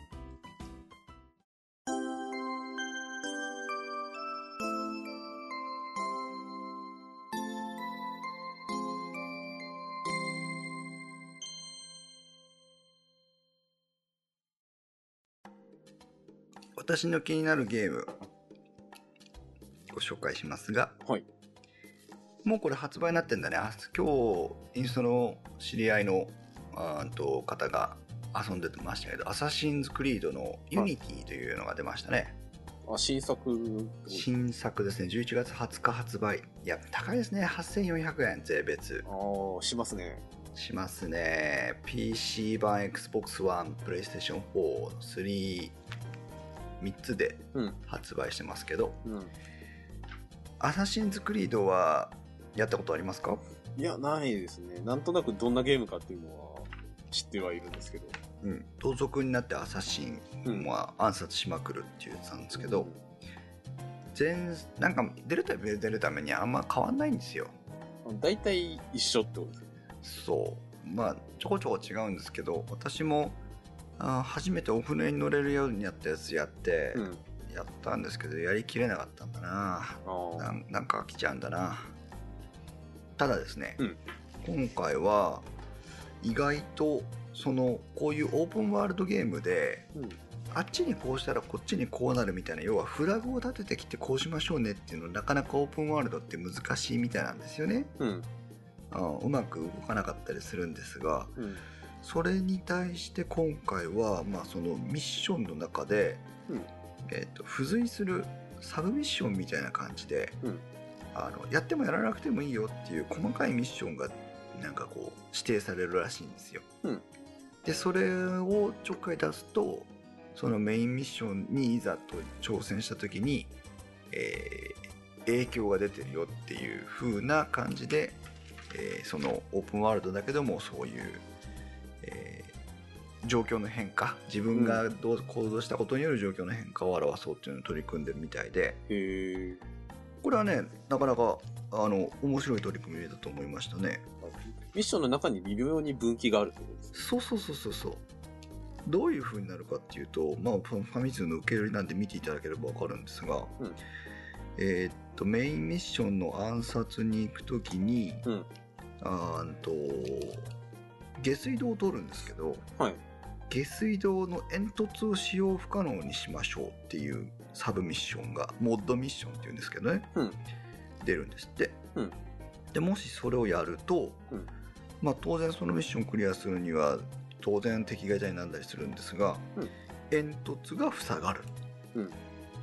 私の気になるゲームご紹介しますが、はい、もうこれ発売になってんだね。今日インストの知り合いのあと方が遊んでましたけど、アサシンズクリードのユニティというのが出ましたね。 あ、新作新作ですね。じゅういちがつはつか発売。いや高いですね。はっせんよんひゃくえん税別。 ああ、しますね。 しますね。 ピーシー 版 エックスボックスワン、プレイステーションフォー、スリーみっつで発売してますけど、うんうん、アサシンズクリードはやったことありますか？ いや、ないですね。なんとなくどんなゲームかっていうのは知ってはいるんですけど、 うん、盗賊になってアサシンは暗殺しまくるっていうやつなんですけど、うん、全なんか出るため出るためにあんま変わんないんですよ。 だいたい一緒ってことですね。 そう、まあちょこちょこ違うんですけど、私もあ初めてお船に乗れるようになったやつやって、うん、やったんですけどやりきれなかったんだな。な, なんか飽きちゃうんだな。 ただですね、 うん、 今回は意外とそのこういうオープンワールドゲームで、うん、あっちにこうしたらこっちにこうなるみたいな、要はフラグを立ててきてこうしましょうねっていうのなかなかオープンワールドって難しいみたいなんですよね、うん、あうまく動かなかったりするんですが、うん、それに対して今回は、まあ、そのミッションの中で、うんえーと、付随するサブミッションみたいな感じで、うん、あのやってもやらなくてもいいよっていう細かいミッションがなんかこう指定されるらしいんですよ、うん、でそれをちょっかい出すとそのメインミッションにいざと挑戦した時に、えー、影響が出てるよっていう風な感じで、えー、そのオープンワールドだけどもそういう、えー、状況の変化、自分がどう行動したことによる状況の変化を表そうっていうのを取り組んでるみたいで、へー、これはねなかなかあの面白い取り組みだと思いましたね。 ミッションの中に微妙に分岐があるってことですか？そうそうそうそうそう。どういう風になるかっていうと、まあ、ファミ通の受け売りなんで見ていただければ分かるんですが、うん、えー、っとメインミッションの暗殺に行くときに、うん、あーと下水道を通るんですけど、はい、下水道の煙突を使用不可能にしましょうっていうサブミッションがモッドミッションっていうんですけどね、うん、出るんですって、うん、でもしそれをやると、うん、まあ、当然そのミッションをクリアするには当然敵がいたりなんだりするんですが、うん、煙突が塞がる、うんうん、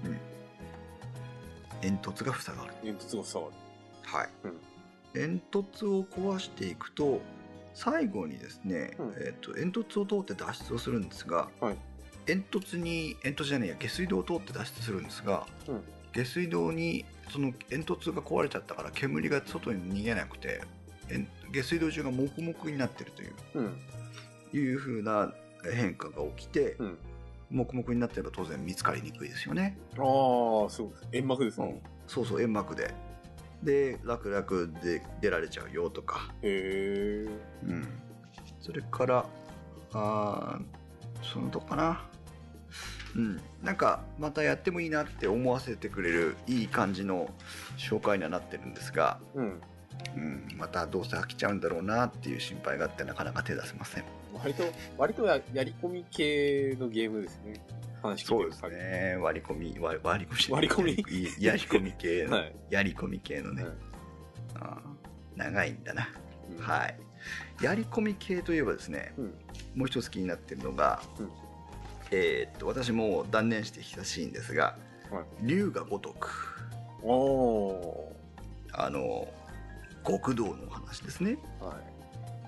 煙突が塞がる煙突が塞がるはい、うん、煙突を壊していくと最後にですね、うんえー、と煙突を通って脱出をするんですが、はい、煙突に煙突じゃねえや下水道を通って脱出するんですが、うん、下水道にその煙突が壊れちゃったから煙が外に逃げなくて下水道中がモクモクになってるという、うんいう風な変化が起きて、うん、黙々になってれば当然見つかりにくいですよね。 ああ、そうです。煙幕ですね、うん。 そうそう、煙幕で。で、楽々で出られちゃうよとか。へえ。うん。それから、あそのとこかな。うん。なんか、またやってもいいなって思わせてくれるいい感じの紹介にはなってるんですが、うんうん、またどうせ飽きちゃうんだろうなっていう心配があってなかなか手出せません。 割と割と や, やり込み系のゲームですね。 話聞いてる。そうですね。割り込み割割り込み割り込みやり込み系の、はい、やり込み系のね、はい、あ長いんだな、うん、はい。やり込み系といえばですね、うん、もう一つ気になってるのが、うん、えー、っと私もう断念して久しいんですが、はい、龍が如く。おあの極道のお話ですね、はい、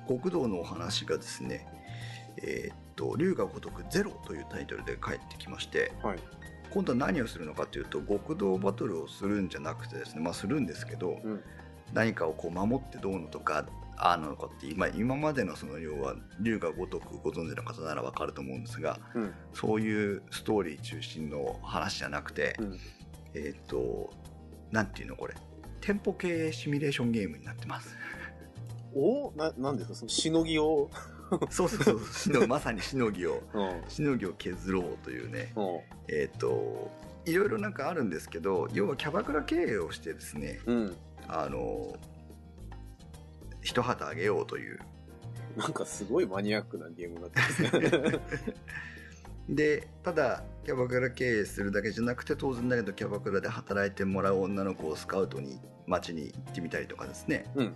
極道のお話がですね、えー、っと龍が如くゼロというタイトルで帰ってきまして、はい、今度は何をするのかというと極道バトルをするんじゃなくてですね、まあするんですけど、うん、何かをこう守ってどうのとかあのかって、まあ、今までのその要は龍が如くご存知の方なら分かると思うんですが、うん、そういうストーリー中心の話じゃなくて、うん、えー、っとなんていうのこれ店舗系シミュレーションゲームになってます。 おななんですかそのしのぎをそうそうそうしのまさにしのぎを、うん、しのぎを削ろうというね、うん、えっ、ー、といろいろなんかあるんですけど、要はキャバクラ経営をしてですね、うん、あの一旗あげようというなんかすごいマニアックなゲームになってますね。 でただキャバクラ経営するだけじゃなくて、当然だけどキャバクラで働いてもらう女の子をスカウトに街に行ってみたりとかですね、うん、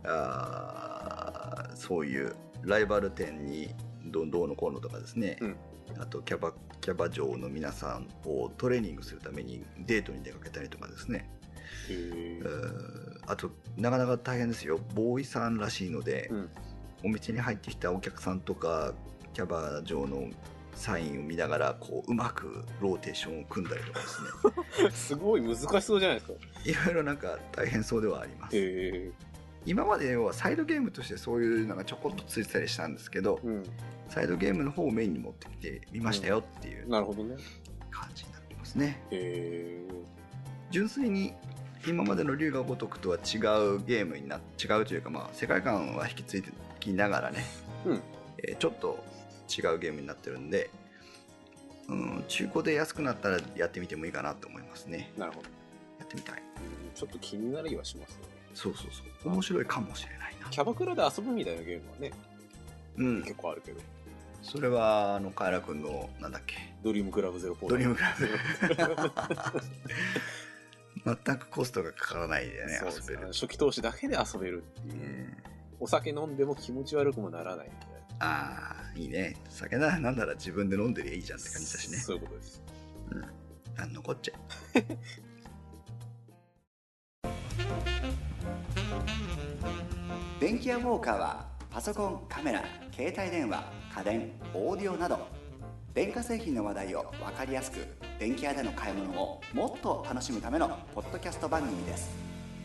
あそういうライバル店にどうのこうのとかですね、うん、あとキャバキャバ嬢の皆さんをトレーニングするためにデートに出かけたりとかですね、へあとなかなか大変ですよ。ボーイさんらしいので、うん、お店に入ってきたお客さんとかキャバ嬢のサインを見ながらこううまくローテーションを組んだりとかですねすごい難しそうじゃないですか。 いろいろなんか大変そうではあります。へ今まではサイドゲームとしてそういうのがちょこっとついてたりしたんですけど、うん、サイドゲームの方をメインに持ってきてみましたよっていう、 うん、なるほどね感じになってますね。へ純粋に今までの龍が如くとは違うゲームにな違うというか、まあ世界観は引き継いできながらね、うんえー、ちょっと違うゲームになってるんで、うん、中古で安くなったらやってみてもいいかなと思いますね。 なるほど。 やってみたい。 ちょっと気になりはしますね。 そうそうそう。面白いかもしれないな。 キャバクラで遊ぶみたいなゲームはね、 うん。 結構あるけど。 それは、あの、カエラ君の、なんだっけ。 ドリームクラブゼロフォー。 ドリームクラブ。全くコストがかからないでね、遊べる。 初期投資だけで遊べるっていう。うん、お酒飲んでも気持ち悪くもならないみたいな。 ああ、いいね。酒な、なんなら自分で飲んでりゃいいじゃんって感じだしね。 そういうことです。 うん。なんのこっちゃ。電気屋ウォーカーはパソコン、カメラ、携帯電話、家電、オーディオなど電化製品の話題を分かりやすく電気屋での買い物をもっと楽しむためのポッドキャスト番組です。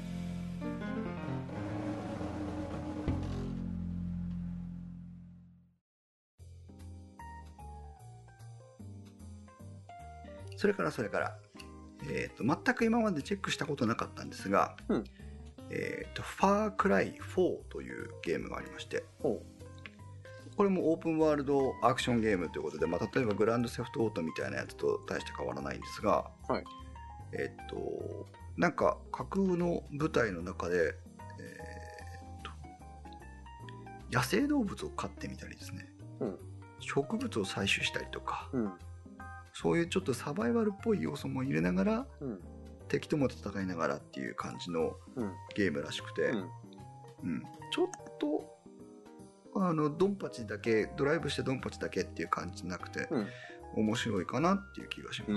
それからそれから、えーと、全く今までチェックしたことなかったんですが、うん、えーと、ファークライフォーというゲームがありまして、これもオープンワールドアクションゲームということで、まあ、例えばグランドセフトオートみたいなやつと大して変わらないんですが、はい、えっとなんか架空の舞台の中で、えー、と野生動物を飼ってみたりですね、うん、植物を採取したりとか、うん、そういうちょっとサバイバルっぽい要素も入れながら、うん、敵とも戦いながらっていう感じのゲームらしくて、うんうん、ちょっとあのドンパチだけドライブしてドンパチだけっていう感じじゃなくて、うん、面白いかなっていう気がします。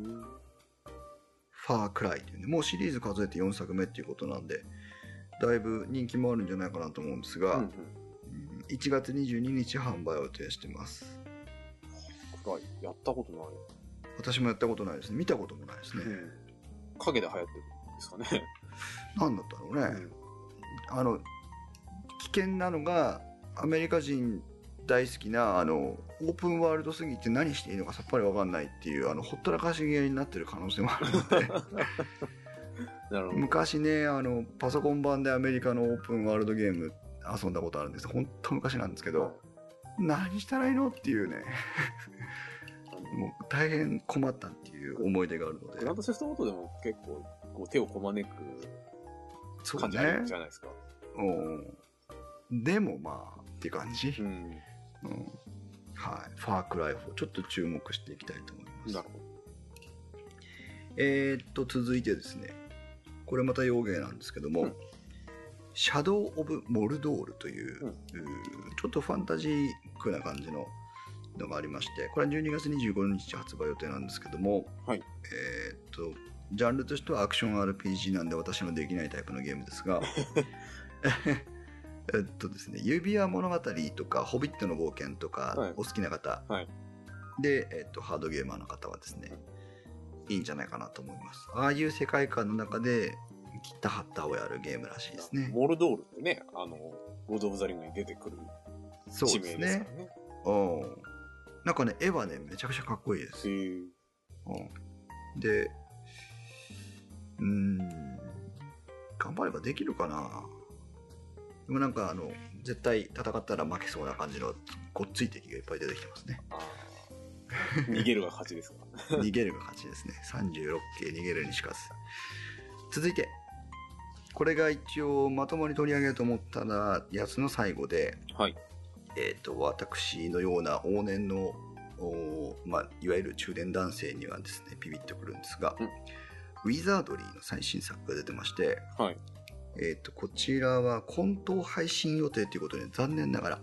ファークライというね、もうシリーズ数えてよんさくめっていうことなんでだいぶ人気もあるんじゃないかなと思うんですが、うんうん、いちがつにじゅうににち販売を予定してます。 ファークライやったことない。 私もやったことないですね。見たこともないですね、うん、 影で流行ってるんですかね。 なんだったろうね、うん、あの危険なのがアメリカ人大好きなあのオープンワールドすぎて何していいのかさっぱり分かんないっていうあのほったらかしゲーになってる可能性もあるのでなるほど。昔ねあのパソコン版でアメリカのオープンワールドゲーム遊んだことあるんです。本当昔なんですけど、はい、何したらいいのっていうねもう大変困ったっていう思い出があるので。 グランドセフトオートでも結構こう手をこまねく感じあるじゃないですか。 うん、でもまあって感じ、うんうん、はい。ファークライフをちょっと注目していきたいと思います。 なるほど。 えー、っと続いてですね、これまた洋芸なんですけども、うん、シャドウ・オブ・モルドールという、うん、ちょっとファンタジークな感じののがありまして、これはじゅうにがつにじゅうごにち発売予定なんですけども、はい、えー、っとジャンルとしてはアクション アールピージー なんで私のできないタイプのゲームですがえっとですね、指輪物語とかホビットの冒険とかお好きな方、はいはい、で、えっと、ハードゲーマーの方はですね、いいんじゃないかなと思います。ああいう世界観の中で切った張ったをやるゲームらしいですね。 モルドールってね、あのロード・オブ・ザ・リングに出てくる地名ですからね。 うん、なんかね絵はねめちゃくちゃかっこいいです。へー、うん、でうーん頑張ればできるかな。でもなんかあの絶対戦ったら負けそうな感じのごっつい敵がいっぱい出てきてますね。あ逃げるが勝ちですか。 逃げるが勝ちですね。さんじゅうろっけい逃げるにしかず。続いてこれが一応まともに取り上げようと思ったやつの最後で、はい、えーと私のような往年のまあ、いわゆる中年男性にはですねビビッとくるんですが、うん、ウィザードリーの最新作が出てまして、はい、えー、とこちらは混沌配信予定ということで残念ながら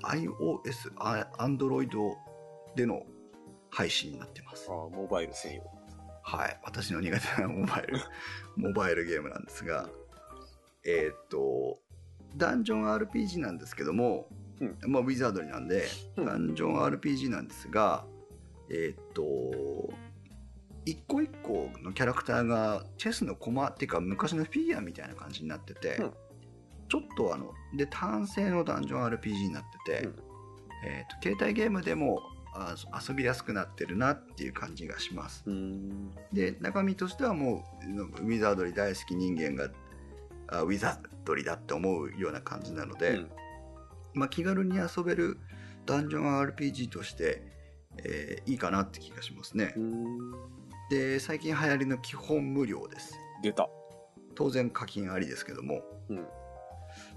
iOS、Android での配信になってます。 あ、モバイル専用。 はい、私の苦手なモバイルモバイルゲームなんですが、えっ、ー、とダンジョン アールピージー なんですけども、うん、まあウィザードリーなんで、うん、ダンジョン アールピージー なんですが、えっ、ー、と一個一個のキャラクターがチェスの駒っていうか昔のフィギュアみたいな感じになってて、うん、ちょっとあので単性のダンジョン アールピージー になってて、うん、えーと携帯ゲームでもあ遊びやすくなってるなっていう感じがします。で中身としてはもうウィザードリー大好き人間があウィザードリーだって思うような感じなので、うん、まあ、気軽に遊べるダンジョン アールピージー として、えー、いいかなって気がしますね。で最近流行りの基本無料です。 出た。 当然課金ありですけども、うん、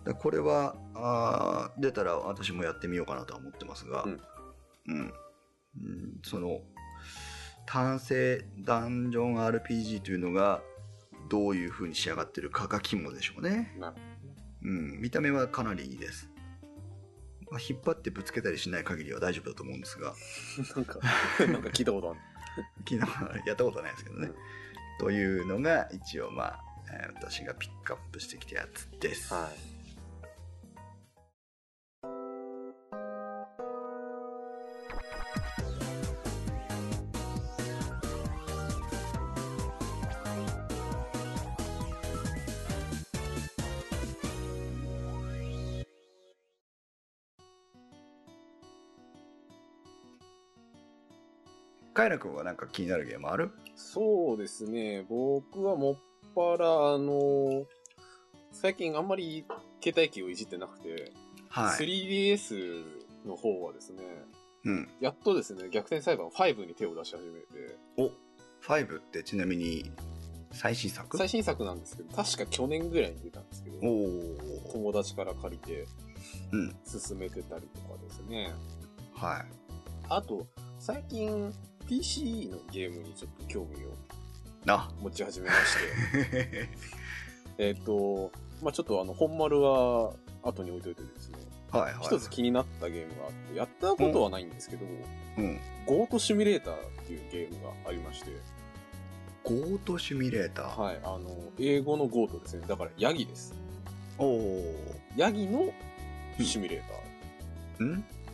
だこれはあ出たら私もやってみようかなとは思ってますが、うん、うん、その単性ダンジョン アールピージー というのがどういう風に仕上がってるかが肝でしょうね。なるほど。うん、見た目はかなりいいです。まあ、引っ張ってぶつけたりしない限りは大丈夫だと思うんですがなんかなんか聞いたことある昨日やったことないですけどね、うん、というのが一応まあ、えー、私がピックアップしてきたやつです。はい。カイラ君はなんか気になるゲームある？ そうですね。僕はもっぱら、あの、最近あんまり携帯機をいじってなくて、はい、スリーディーエス の方はですね、うん、やっとですね、逆転裁判ごに手を出し始めて。 お、ごってちなみに最新作？ 最新作なんですけど、確か去年ぐらいに出たんですけど、お友達から借りて、うん、進めてたりとかですね。はい。あと、最近、ピーシー のゲームにちょっと興味を持ち始めましてえっと、まあちょっとあの本丸は後に置いといてですね、はいはいはい、一つ気になったゲームがあってやったことはないんですけど、うん、ゴートシミュレーターっていうゲームがありまして。 ゴートシミュレーター、 はい、あの英語のゴートですね。だからヤギです。おお、ヤギのシミュレーター。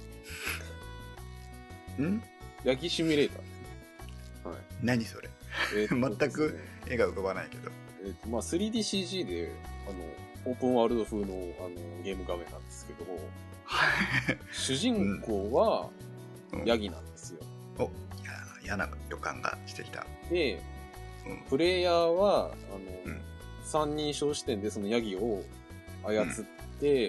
ん？ん？ヤギシミュレーターですね。 はい。何それ？えーね、全く絵が浮かばないけど。 えーとまあ、スリーディーシージー であのオープンワールド風の、あのゲーム画面なんですけど主人公はヤギなんですよ。 うんうん、お、嫌な予感がしてきた。 で、うん、プレイヤーはあの、うん、三人称視点でそのヤギを操って、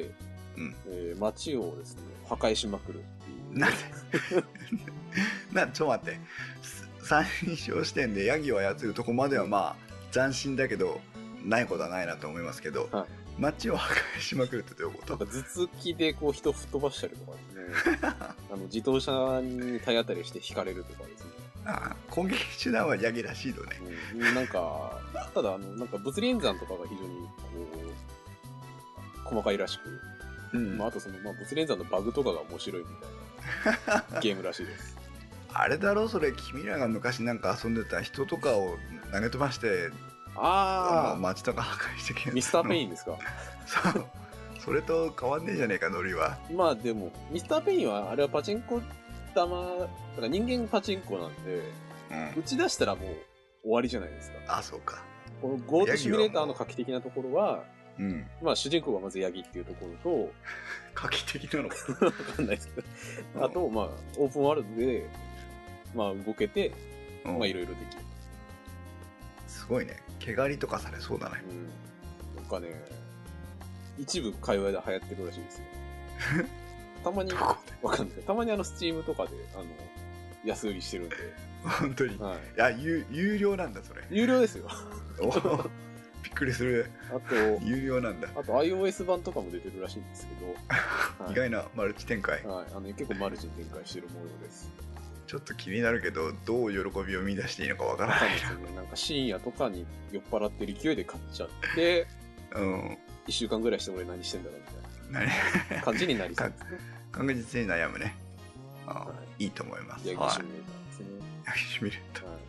うんうんえー、街をですね破壊しまくるっていう。 なんでな、ちょっと待って。三人称視点でヤギを操るとこまではまあ斬新だけどないことはないなと思いますけど、はい、街を破壊しまくるってどういうこと？ なんか頭突きでこう人吹っ飛ばしたりとかですねあの自動車に体当たりして引かれるとかですね。 ああ、攻撃手段はヤギらしいのね、 うん、なんかただあのなんか物理演算とかが非常にこう細かいらしく、うんまあ、あとその、まあ、物理演算のバグとかが面白いみたいなゲームらしいです。 あれだろそれ、君らが昔なんか遊んでた人とかを投げ飛ばしてああ街とか破壊してきるミスターペインですか？ そうそれと変わんねえじゃねえかノリは。 まあでもミスターペインはあれはパチンコ玉だから人間パチンコなんで、うん、打ち出したらもう終わりじゃないですか。 あ、そうか。 このゴートシミュレーターの画期的なところは、うん、まあ主人公がまずヤギっていうところと画期的なのかわかんないですけどあとまあオープンワールドでまあ動けて、うん、まあいろいろできる。 すごいね。毛刈りとかされそうだね。 うん。なんかね、一部界隈で流行ってるらしいですよ。たまに、わかんない。たまにあの、スチームとかで、あの、安売りしてるんで。 本当に。はい。いや、有、有料なんだ、それ。 有料ですよ。 びっくりする。あと、有料なんだ。 あと iOS 版とかも出てるらしいんですけど。 はい、意外なマルチ展開。 はい。あの、結構マルチに展開してる模様です。 ちょっと気になるけど、どう喜びを見出していいのかわからないな。 ね、なんか深夜とかに酔っ払ってる勢いで買っちゃって、うん。一週間ぐらいして俺何してんだろうみたいな感じになりそうですね。 確実に悩むね。あ、はい、いいと思います。 ヤギシミュレーターですね。 ヤギシミュレーター。はい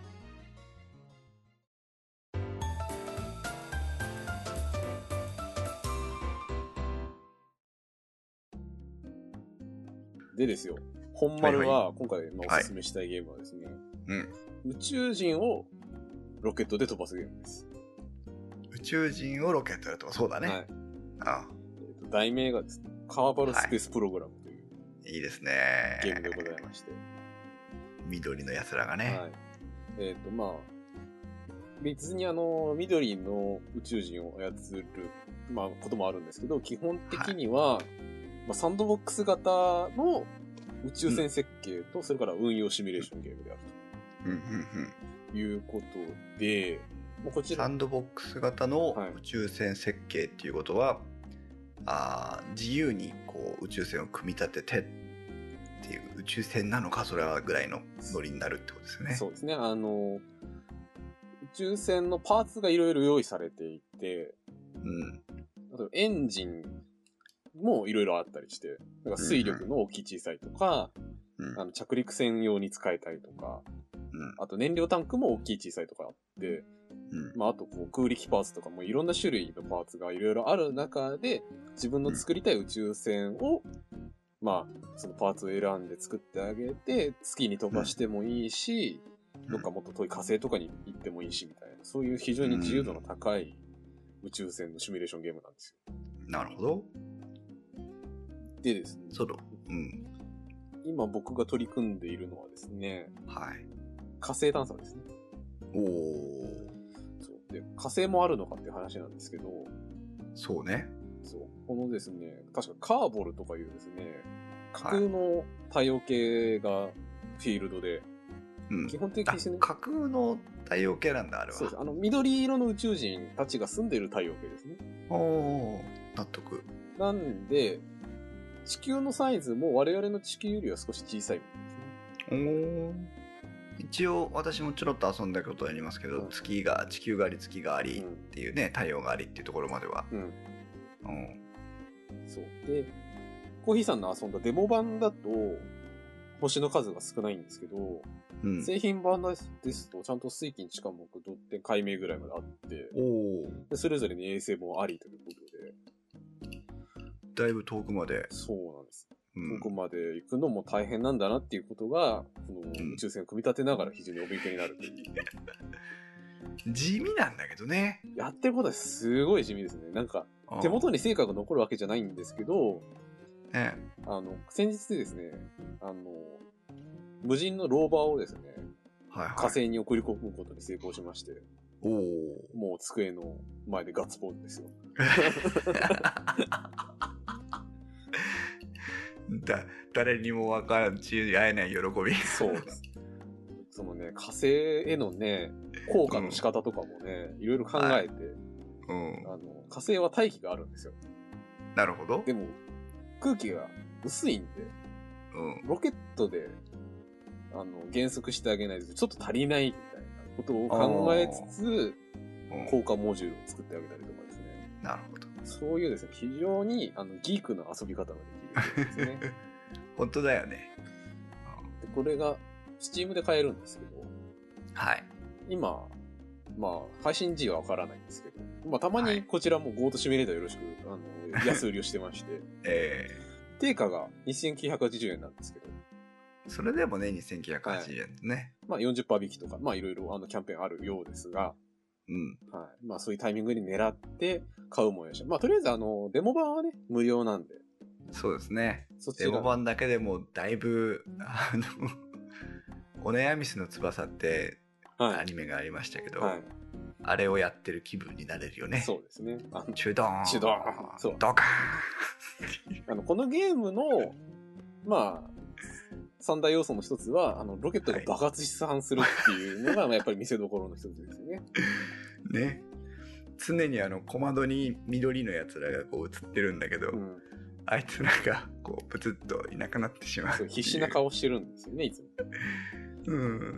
でですよ。本丸は今回おすすめしたいゲームはですね、はいはいうん、宇宙人をロケットで飛ばすゲームです。 宇宙人をロケットで飛ばす、そうだね。はい、ああえーと題名がですね、カーバルスペースプログラムという、 はい、いいですね。 ゲームでございまして。 緑の奴らがね。はい、 えっ、ー、とまあ、別にあの、緑の宇宙人を操る、まあ、こともあるんですけど、基本的には、はいまあ、サンドボックス型の宇宙船設計と、うん、それから運用シミュレーションゲームであると、うんうんうん、いうことで、 こちらサンドボックス型の宇宙船設計っていうことは、はい、 あ自由にこう宇宙船を組み立ててっていう宇宙船なのかそれはぐらいのノリになるってことですね。 そうですね。あの、宇宙船のパーツがいろいろ用意されていて、 うん。 あとエンジンもいろいろあったりして、なんか水力の大きい小さいとか、うんうん、あの着陸船用に使えたりとか、うん、あと燃料タンクも大きい小さいとかあって、うん、まああとこう空力パーツとかもいろんな種類のパーツがいろいろある中で、自分の作りたい宇宙船を、うん、まあそのパーツを選んで作ってあげて、月に飛ばしてもいいし、うん、どっかもっと遠い火星とかに行ってもいいしみたいな、そういう非常に自由度の高い宇宙船のシミュレーションゲームなんですよ。 なるほど。 でですね。 その、うん。 今僕が取り組んでいるのはですね。 はい。 火星探査ですね。 おー。 そうで、火星もあるのかっていう話なんですけど。 そうね。 そう。このですね、確かカーボルとかいうですね、架空の太陽系がフィールドで、 うん、 基本的にですね。 架空の太陽系なんだ、あれは。 そうです。あの、緑色の宇宙人たちが住んでる太陽系ですね。 おー、納得。 なんで、地球のサイズも我々の地球よりは少し小さいものですね。 おー。一応私もちょろっと遊んだことありますけど、うん、月が地球があり月がありっていうね、うん、太陽がありっていうところまでは、うんうん、 そうでコーヒーさんの遊んだデモ版だと星の数が少ないんですけど、うん、製品版ですとちゃんと水金地下木土点解明ぐらいまであっておでそれぞれに衛星もありということでだいぶ遠くまでそうなんですここまで行くのも大変なんだなっていうことが、この宇宙船を組み立てながら非常にお勉強になるという。 うん、地味なんだけどね。 やってることはすごい地味ですね。なんか、手元に成果が残るわけじゃないんですけど、 ええ、 あの、先日ですね、あの、無人のローバーをですね、はいはい、火星に送り込むことに成功しまして、 おもう机の前でガッツポーズですよ。 だ誰にも分からんち会えない喜びそうですそのね火星へのね降下の仕方とかもね、うん、いろいろ考えて、はいうん、あの火星は大気があるんですよ。 なるほど。 でも空気が薄いんで、うん、ロケットであの減速してあげないとちょっと足りないみたいなことを考えつつ降下モジュールを作ってあげたりとかですね。 なるほど。 そういうですね非常にあのギークな遊び方ができるんですね。 本当だよね。 でこれが Steam で買えるんですけど、 はい。 今、まあ配信時はわからないんですけど、まあたまにこちらも ゴート シミュレーターよろしくあの安売りをしてまして、えー、定価がにせんきゅうひゃくはちじゅうえんなんですけど、 それでもねにせんきゅうひゃくはちじゅうえんですね。はい、 まあ よんじゅっパーセント 引きとか、まあいろいろあのキャンペーンあるようですが、 うん。 はい。まあそういうタイミングに狙って買うもんやし、まあとりあえずあのデモ版はね無料なんで。 そうですね。デモ版だけでもだいぶあのお悩みすの翼ってアニメがありましたけど、はいはい、あれをやってる気分になれるよね。 そうですね。 あのチュドーン。 チュドーン。そう。 ドカーン。あのこのゲームのまあ三大要素の一つはあのロケットが爆発飛散するっていうのが、はい、やっぱり見せどころの一つですよね。 ね。常にあの小窓に緑のやつらがこう映ってるんだけど。うんあいつらがこうプツッといなくなってしまう。 そう必死な顔してるんですよねいつも。 うん、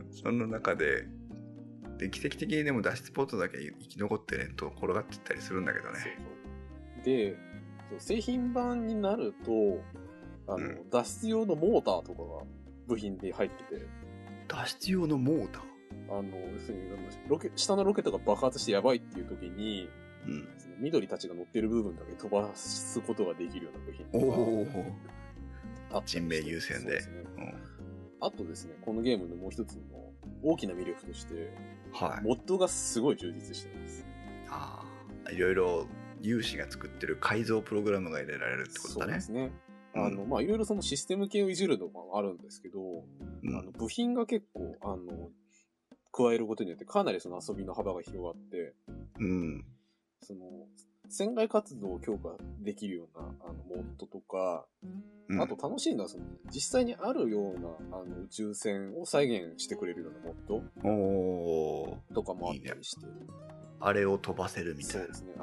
その中でで奇跡的にでも脱出ポートだけ生き残ってねと転がっていったりするんだけどね。そうそうで製品版になるとあの、うん、脱出用のモーターとかが部品で入ってて。 脱出用のモーター。 あの要するにロケ下のロケットが爆発してやばいっていう時に。うん、その緑たちが乗ってる部分だけ飛ばすことができるような部品とかあ人命優先で、 ですねうん、あとですねこのゲームのもう一つの大きな魅力として、はい、モッドがすごい充実してます。 ああいろいろ有志が作ってる改造プログラムが入れられるってことだね。 そうですね。あの、うん、まあいろいろそのシステム系をいじるのもあるんですけど、うん、あの部品が結構あの加えることによってかなりその遊びの幅が広がって、うんその船外活動を強化できるようなあのモッドとか、うん、あと楽しいのはその実際にあるようなあの宇宙船を再現してくれるようなモッドとかもあったりして、 いいね、あれを飛ばせるみたいな。 そうですね。あの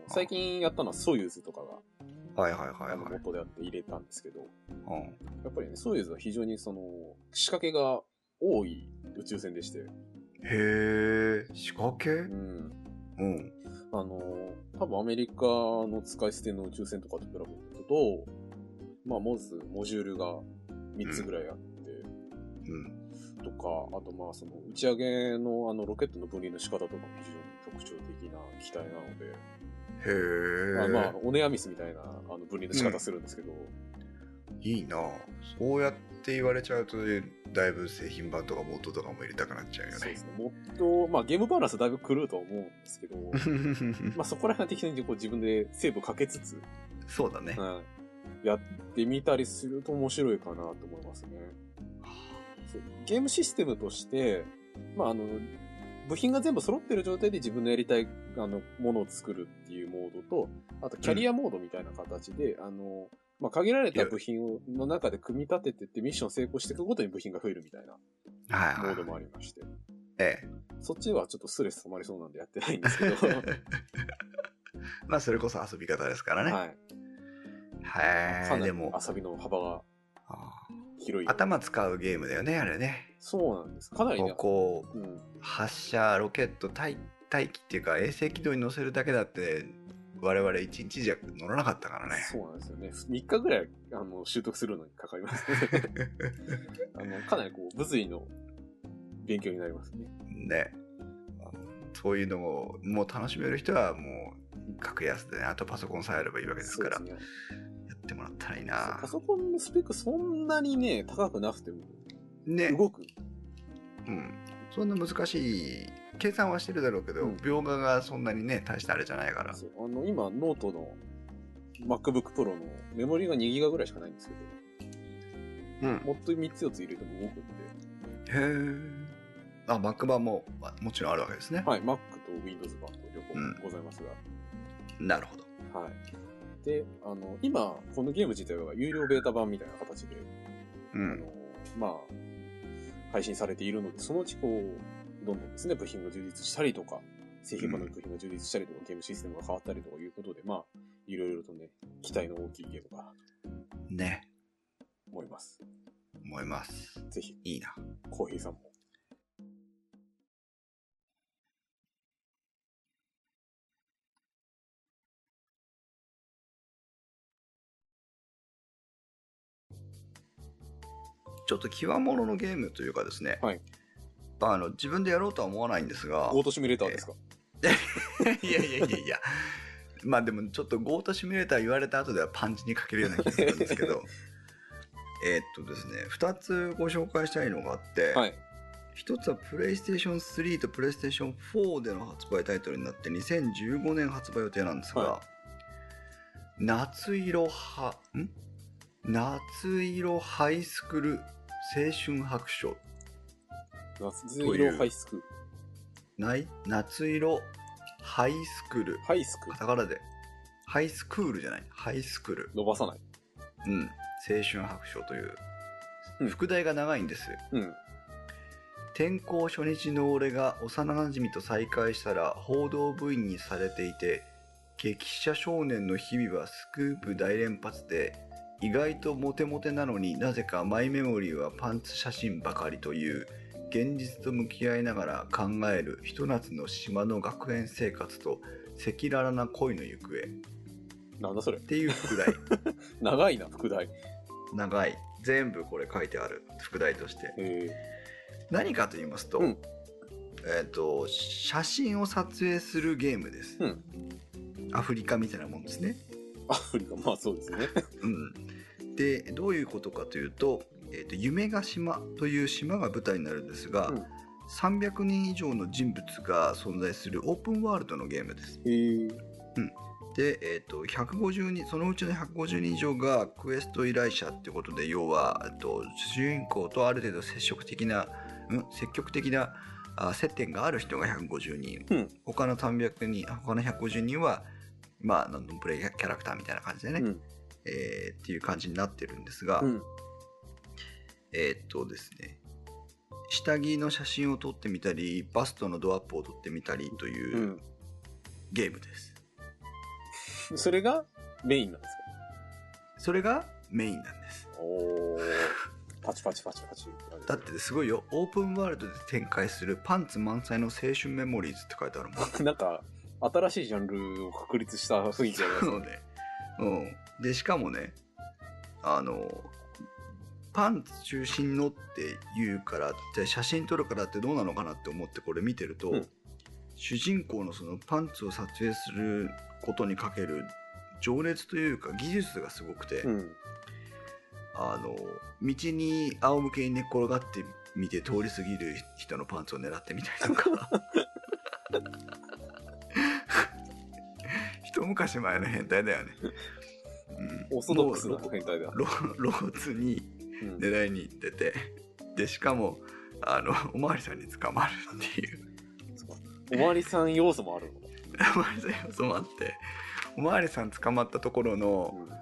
最近やったのはソユーズとかが、 はいはいはいあのはい。 元であって入れたんですけど、 うん。 やっぱりね、ソユーズは非常にその、仕掛けが多い宇宙船でして、 へえ、仕掛け？ うん。 うん。 あの、多分アメリカの使い捨ての宇宙船とかと比べると、まあ、まずモジュールがみっつぐらいあって、 うん。 とか、あとまあその打ち上げのあのロケットの分離の仕方とかも非常に特徴的な機体なので、 へえ。 まあ、まあ、オネアミスみたいなあの分離の仕方するんですけど、 いいなぁ。そうやって言われちゃうと、だいぶ製品版とかモッドとかも入れたくなっちゃうよね。 そうですね。もっと、まあゲームバランスだいぶ狂うとは思うんですけど、まあそこら辺は適当にこう自分でセーブかけつつ、 そうだね。 うん、やってみたりすると面白いかなと思いますね。そうゲームシステムとして、まああの、部品が全部揃ってる状態で自分のやりたいあのものを作るっていうモードと、あとキャリアモードみたいな形で、うん、あの、まあ、限られた部品をの中で組み立ててってミッション成功していくごとに部品が増えるみたいなモードもありまして。 ええ。 そっちはちょっとストレス溜まりそうなんでやってないんですけど。 まあそれこそ遊び方ですからね。 はい。 はい。 かなりでも遊びの幅が広い。 頭使うゲームだよね、あれね。 そうなんです。かなりね。 こう、うん、発射、ロケット、大気っていうか衛星軌道に乗せるだけだって、我々いちにちじゃ乗らなかったからね。 そうなんですよね。みっかぐらいあの習得するのにかかりますね。あのかなりこう物理の勉強になりますね。 ね。そういうのをもう楽しめる人はもう格安でね、あとパソコンさえあればいいわけですから、ね、やってもらったらいいな。 パソコンのスペックそんなにね、高くなくても、 ね、 動く。 うん。そんな難しい計算はしてるだろうけど、うん、描画がそんなにね大したあれじゃないから。 そうあの今ノートの MacBook Pro のメモリがにギガぐらいしかないんですけど、うん、もっとみっつよっつ入れても動くんで。 へー。あ、Mac 版ももちろんあるわけですね。 はい、Mac と Windows 版と両方ございますが、 うん、なるほど。 はい。で、あの今このゲーム自体は有料ベータ版みたいな形で、うん、あのまあ配信されているので、そのうちこうどんどんですね部品が充実したりとか、製品版の部品が充実したりとか、うん、ゲームシステムが変わったりとかいうことで、まあいろいろとね期待の大きいゲームかなとね思います。 思います。 ぜひいいな。 コーヒーさんも。 ちょっと極物のゲームというかですね、 はい、 あの自分でやろうとは思わないんですが、 ゴートシミュレーターですか？ えー、いやいやいやいや、まあでもちょっとゴートシミュレーター言われた後ではパンチにかけるような気がするんですけどえっとですね、ふたつご紹介したいのがあって、はい、ひとつはプレイステーションスリーとプレイステーションフォーでの発売タイトルになってにせんじゅうごねん発売予定なんですが、はい、夏色はん夏色ハイスクール青春白書。 夏色ハイスクール。 ない夏色ハイスクール。 ハイスクール。 カタカナで。ハイスクールじゃない。ハイスクール。 伸ばさない。 うん。青春白書という。うん、副題が長いんですよ。うん。転校初日の俺が幼馴染と再会したら報道部員にされていて、激写少年の日々はスクープ大連発で、意外とモテモテなのになぜかマイメモリーはパンツ写真ばかりという現実と向き合いながら考えるひと夏の島の学園生活と赤裸々な恋の行方。 なんだそれっていう副題長いな副題。 長い。全部これ書いてある副題として。へ何かと言いますと、うん、えっと写真を撮影するゲームです、うん、アフリカみたいなもんですね。 アフリカ、まあそうですね。 うん。で、どういうことかというと、えーと、夢ヶ島という島が舞台になるんですが、うん、さんびゃくにん以上の人物が存在するオープンワールドのゲームです。 へー。 うん。で、えーと、ひゃくごじゅうにん、そのうちのひゃくごじゅうにん以上がクエスト依頼者ってことで、要は、と主人公とある程度接触的な、うん、積極的なあ接点がある人がひゃくごじゅうにん。うん、他のさんびゃくにん、他のひゃくごじゅうにんは、まあ、ノンプレイキャラクターみたいな感じでね、うん、えー、っていう感じになってるんですが、うん、えー、っとですね、下着の写真を撮ってみたり、バストのドアップを撮ってみたりというゲームです。 それがメインなんですか？ それがメインなんです。 おー。パチパチパチパチ。 だってすごいよ。オープンワールドで展開するパンツ満載の青春メモリーズって書いてあるもん。 なんか、新しいジャンルを確立した雰囲気ありますね。 そうね。うん。で、しかもね、あの、パンツ中心のって言うから、じゃあ写真撮るからってどうなのかなって思ってこれ見てると、うん、主人公のそのパンツを撮影することにかける情熱というか技術がすごくて、うん、あの、道に仰向けに寝っ転がって見て通り過ぎる人のパンツを狙ってみたりとか一昔前の変態だよね、 うん、オーソドックスの変態だ。 露骨に狙いに行ってて、うん、でしかもあのおまわりさんに捕まるっていうおまわりさん要素もあるの？ おまわりさん要素もあって、おまわりさん捕まったところの、うん、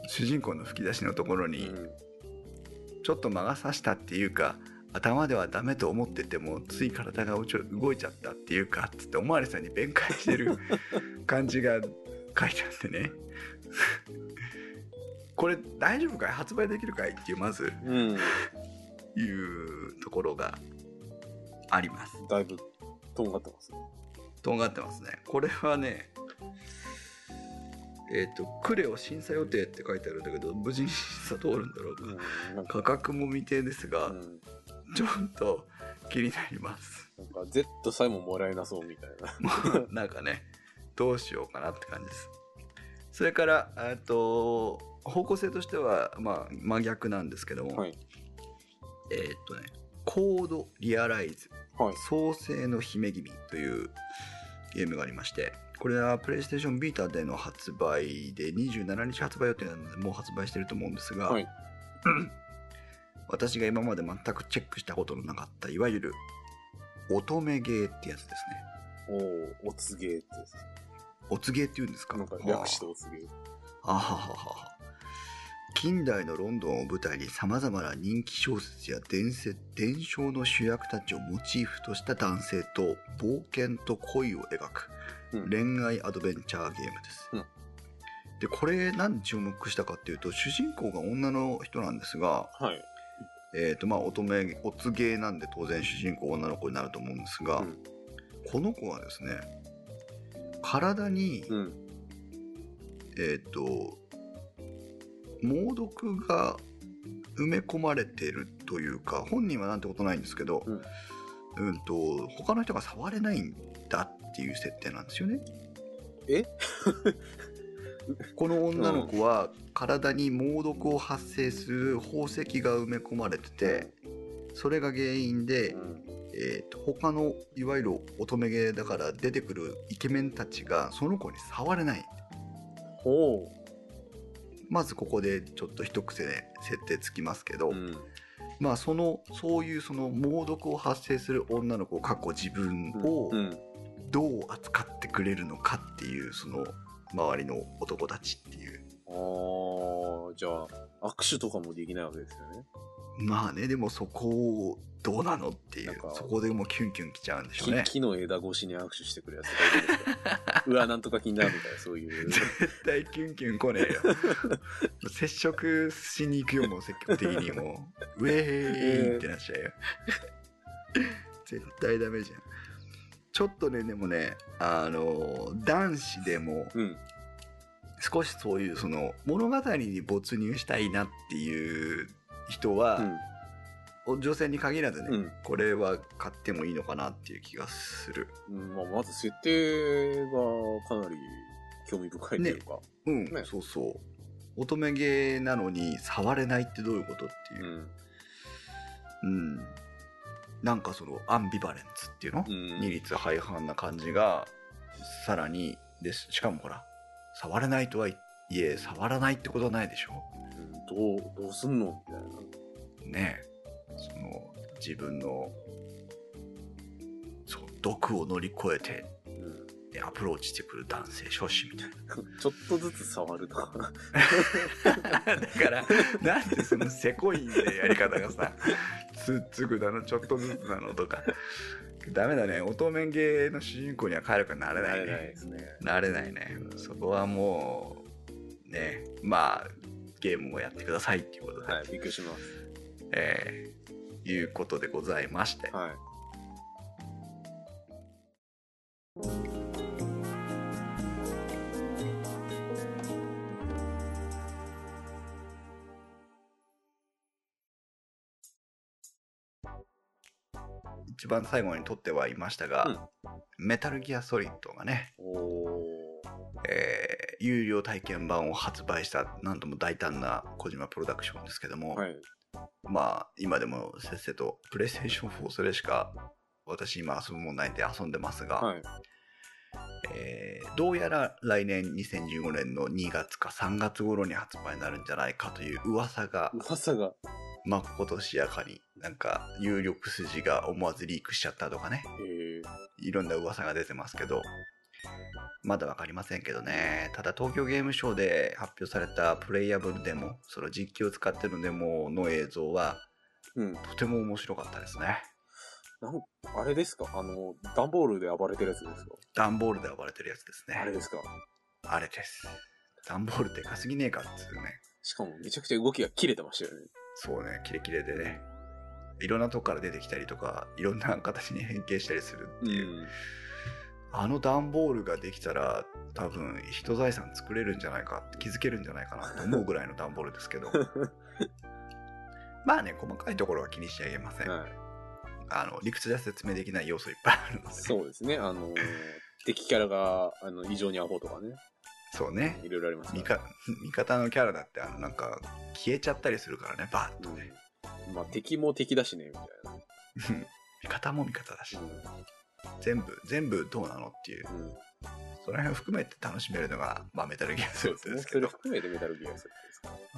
主人公の吹き出しのところに、うん、ちょっと魔が差したっていうか、頭ではダメと思っててもつい体が動いちゃったっていうかつっておまわりさんに弁解してる感じが書いてあってねこれ大丈夫かい、発売できるかいっていうまず、うん、いうところがあります。 だいぶとんがってますね。 とんがってますね。これはね、えっ、ー、とクレオ審査予定って書いてあるんだけど、無事に審査通るんだろうか、うん、なんか価格も未定ですが、うん、ちょっと気になります。 なんか Z さえももらえなそうみたいななんかね、どうしようかなって感じです。それからえっと方向性としては、まあ、真逆なんですけども、はい、えー、っとねコードリアライズ、はい、創世の姫君というゲームがありまして、これはプレイステーションビータでの発売でにじゅうしちにち発売予定なのでもう発売してると思うんですが、はい、私が今まで全くチェックしたことのなかったいわゆる乙女ゲーってやつですね。おお、おつゲーってやつ。 おつゲーって言うんですか？ なんか略しておつゲー。 あははは。近代のロンドンを舞台に様々な人気小説や伝説、伝承の主役たちをモチーフとした男性と冒険と恋を描く恋愛アドベンチャーゲームです。うん、で、これなんで注目したかっていうと、主人公が女の人なんですが、はい、えっとまあ乙女、おつゲーなんで当然主人公女の子になると思うんですが、うん、この子はですね、体に、うん、えっと猛毒が埋め込まれてるというか、本人はなんてことないんですけど、うんうん、と他の人が触れないんだっていう設定なんですよね。 えこの女の子は体に猛毒を発生する宝石が埋め込まれてて、それが原因で、うんえー、と他のいわゆる乙女ゲーだから出てくるイケメンたちがその子に触れない。 ほう。 まずここでちょっと一癖で設定つきますけど、うん、まあそのそういうその猛毒を発生する女の子、過去自分をどう扱ってくれるのかっていう、その周りの男たちっていう。 ああ、じゃあ握手とかもできないわけですよね。 まあね、でもそこをどうなのっていう、そこでもうキュンキュンきちゃうんでしょうね。 木の枝越しに握手してくるやつがいるんですかうわ、なんとか気になるみたいな、そういう絶対キュンキュン来ねえよ接触しに行くよ、もう積極的にもうウェーイってなっちゃうよ絶対ダメじゃん。ちょっとね、でもね、あの男子でも、うん、少しそういうその物語に没入したいなっていう人は、うん、女性に限らずね、うん、これは買ってもいいのかなっていう気がする。 うんまあ、まず設定がかなり興味深いというか、 ね、うん、ね、そうそう。乙女ゲーなのに触れないってどういうことっていう、うん、うん、なんかそのアンビバレンツっていうの、うん、二律背反な感じがさらにです。しかもほら、触れないとはいえ触らないってことはないでしょ。 どう、どうすんのみたいな。ねえ。その、自分の、そう、毒を乗り越えて、うん、でアプローチしてくる男性諸子みたいな。 ちょっとずつ触るとか。 だから、なんでそのせこいんでやり方がさ、つっつくだの、ちょっとずつなのとか、 ダメだね。乙女ゲーの主人公にはカエル君なれないね。 なれないですね。 なれないね。そこはもうね、まあゲームをやってくださいっていうことで、 はい、びっくりします。 えー、いうことでございまして、 はい。 一番最後に撮ってはいましたが、うん、メタルギアソリッドがね、 おえー、有料体験版を発売したなんとも大胆な小島プロダクションですけども、 はい、 まあ今でもせっせとプレイステーションフォーそれしか私今遊ぶもんないんで遊んでますが、はい、えー、どうやら来年にせんじゅうごねんのにがつかさんがつ頃に発売になるんじゃないかという噂が噂がまことしやかに、なんか有力筋が思わずリークしちゃったとかね、いろんな噂が出てますけど、まだわかりませんけどね。ただ東京ゲームショウで発表されたプレイヤブルデモ、その実機を使ってるデモの映像は、うん、とても面白かったですね。 なんあれですか、あの段ボールで暴れてるやつですか。 段ボールで暴れてるやつですね。 あれですか。 あれです。段ボールでかすぎねえかっつうね。 しかもめちゃくちゃ動きが切れてましたよね。 そうね、キレキレでね、いろんなとこから出てきたりとか、いろんな形に変形したりするっていう、うん、あの段ボールができたら多分人財産作れるんじゃないかって気づけるんじゃないかなと思うぐらいの段ボールですけどまあね、細かいところは気にしちゃいけません、はい、あの理屈では説明できない要素いっぱいあるので、ね、 そうですね、あのー、敵キャラがあの異常にアホとかね、 そうね、 いろいろありますから、ね、味方のキャラだってあのなんか消えちゃったりするからね、バーッとね、 うん、まあ敵も敵だしねみたいな味方も味方だし、うん、全部全部どうなのっていう、うん、その辺含めて楽しめるのが、まあ、メタルギアソリッドですけど、 それ含めてメタルギアソリッドですか、うん、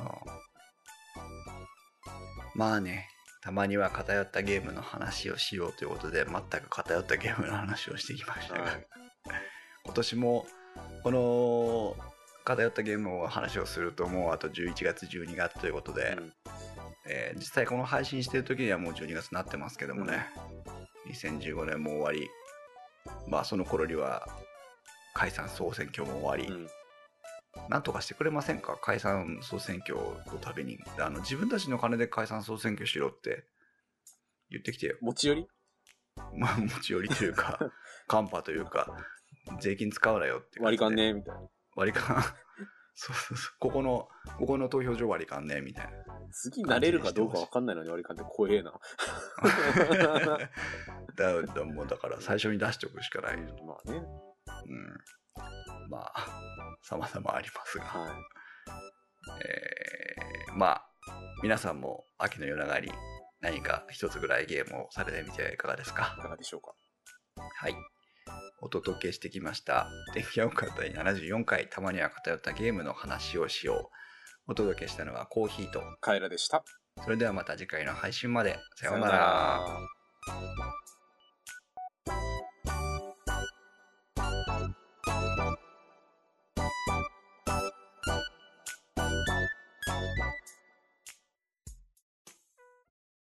まあね、たまには偏ったゲームの話をしようということで全く偏ったゲームの話をしてきましたが、はい、今年もこの偏ったゲームの話をするともうあとじゅういちがつじゅうにがつということで、うん、えー、実際この配信してる時にはもうじゅうにがつになってますけどもね、うん、にせんじゅうごねんも終わり、まあその頃には解散総選挙も終わり、うん、なんとかしてくれませんか、解散総選挙のたびにあの自分たちの金で解散総選挙しろって言ってきてよ。 持ち寄りまあ持ち寄りというかカンパというか税金使うなよって割り勘ねみたいな、 割り勘そうそうそう、ここのここの投票所割り勘ねみたいな。 次なれるかどうか分かんないのに割り勘って怖えなだ, だ, もうだから最初に出しておくしかない、うん、 まあね、 うん、まあ様々ありますが、はい、えー、まあ皆さんも秋の夜長に何か一つぐらいゲームをされてみてはいかがですか。 いかがでしょうか。 はい、お届けしてきました電気屋ウォーカー第ななじゅうよんかい、たまには偏ったゲームの話をしよう。お届けしたのはコーヒーとカエラでした。 それではまた次回の配信まで。さようなら。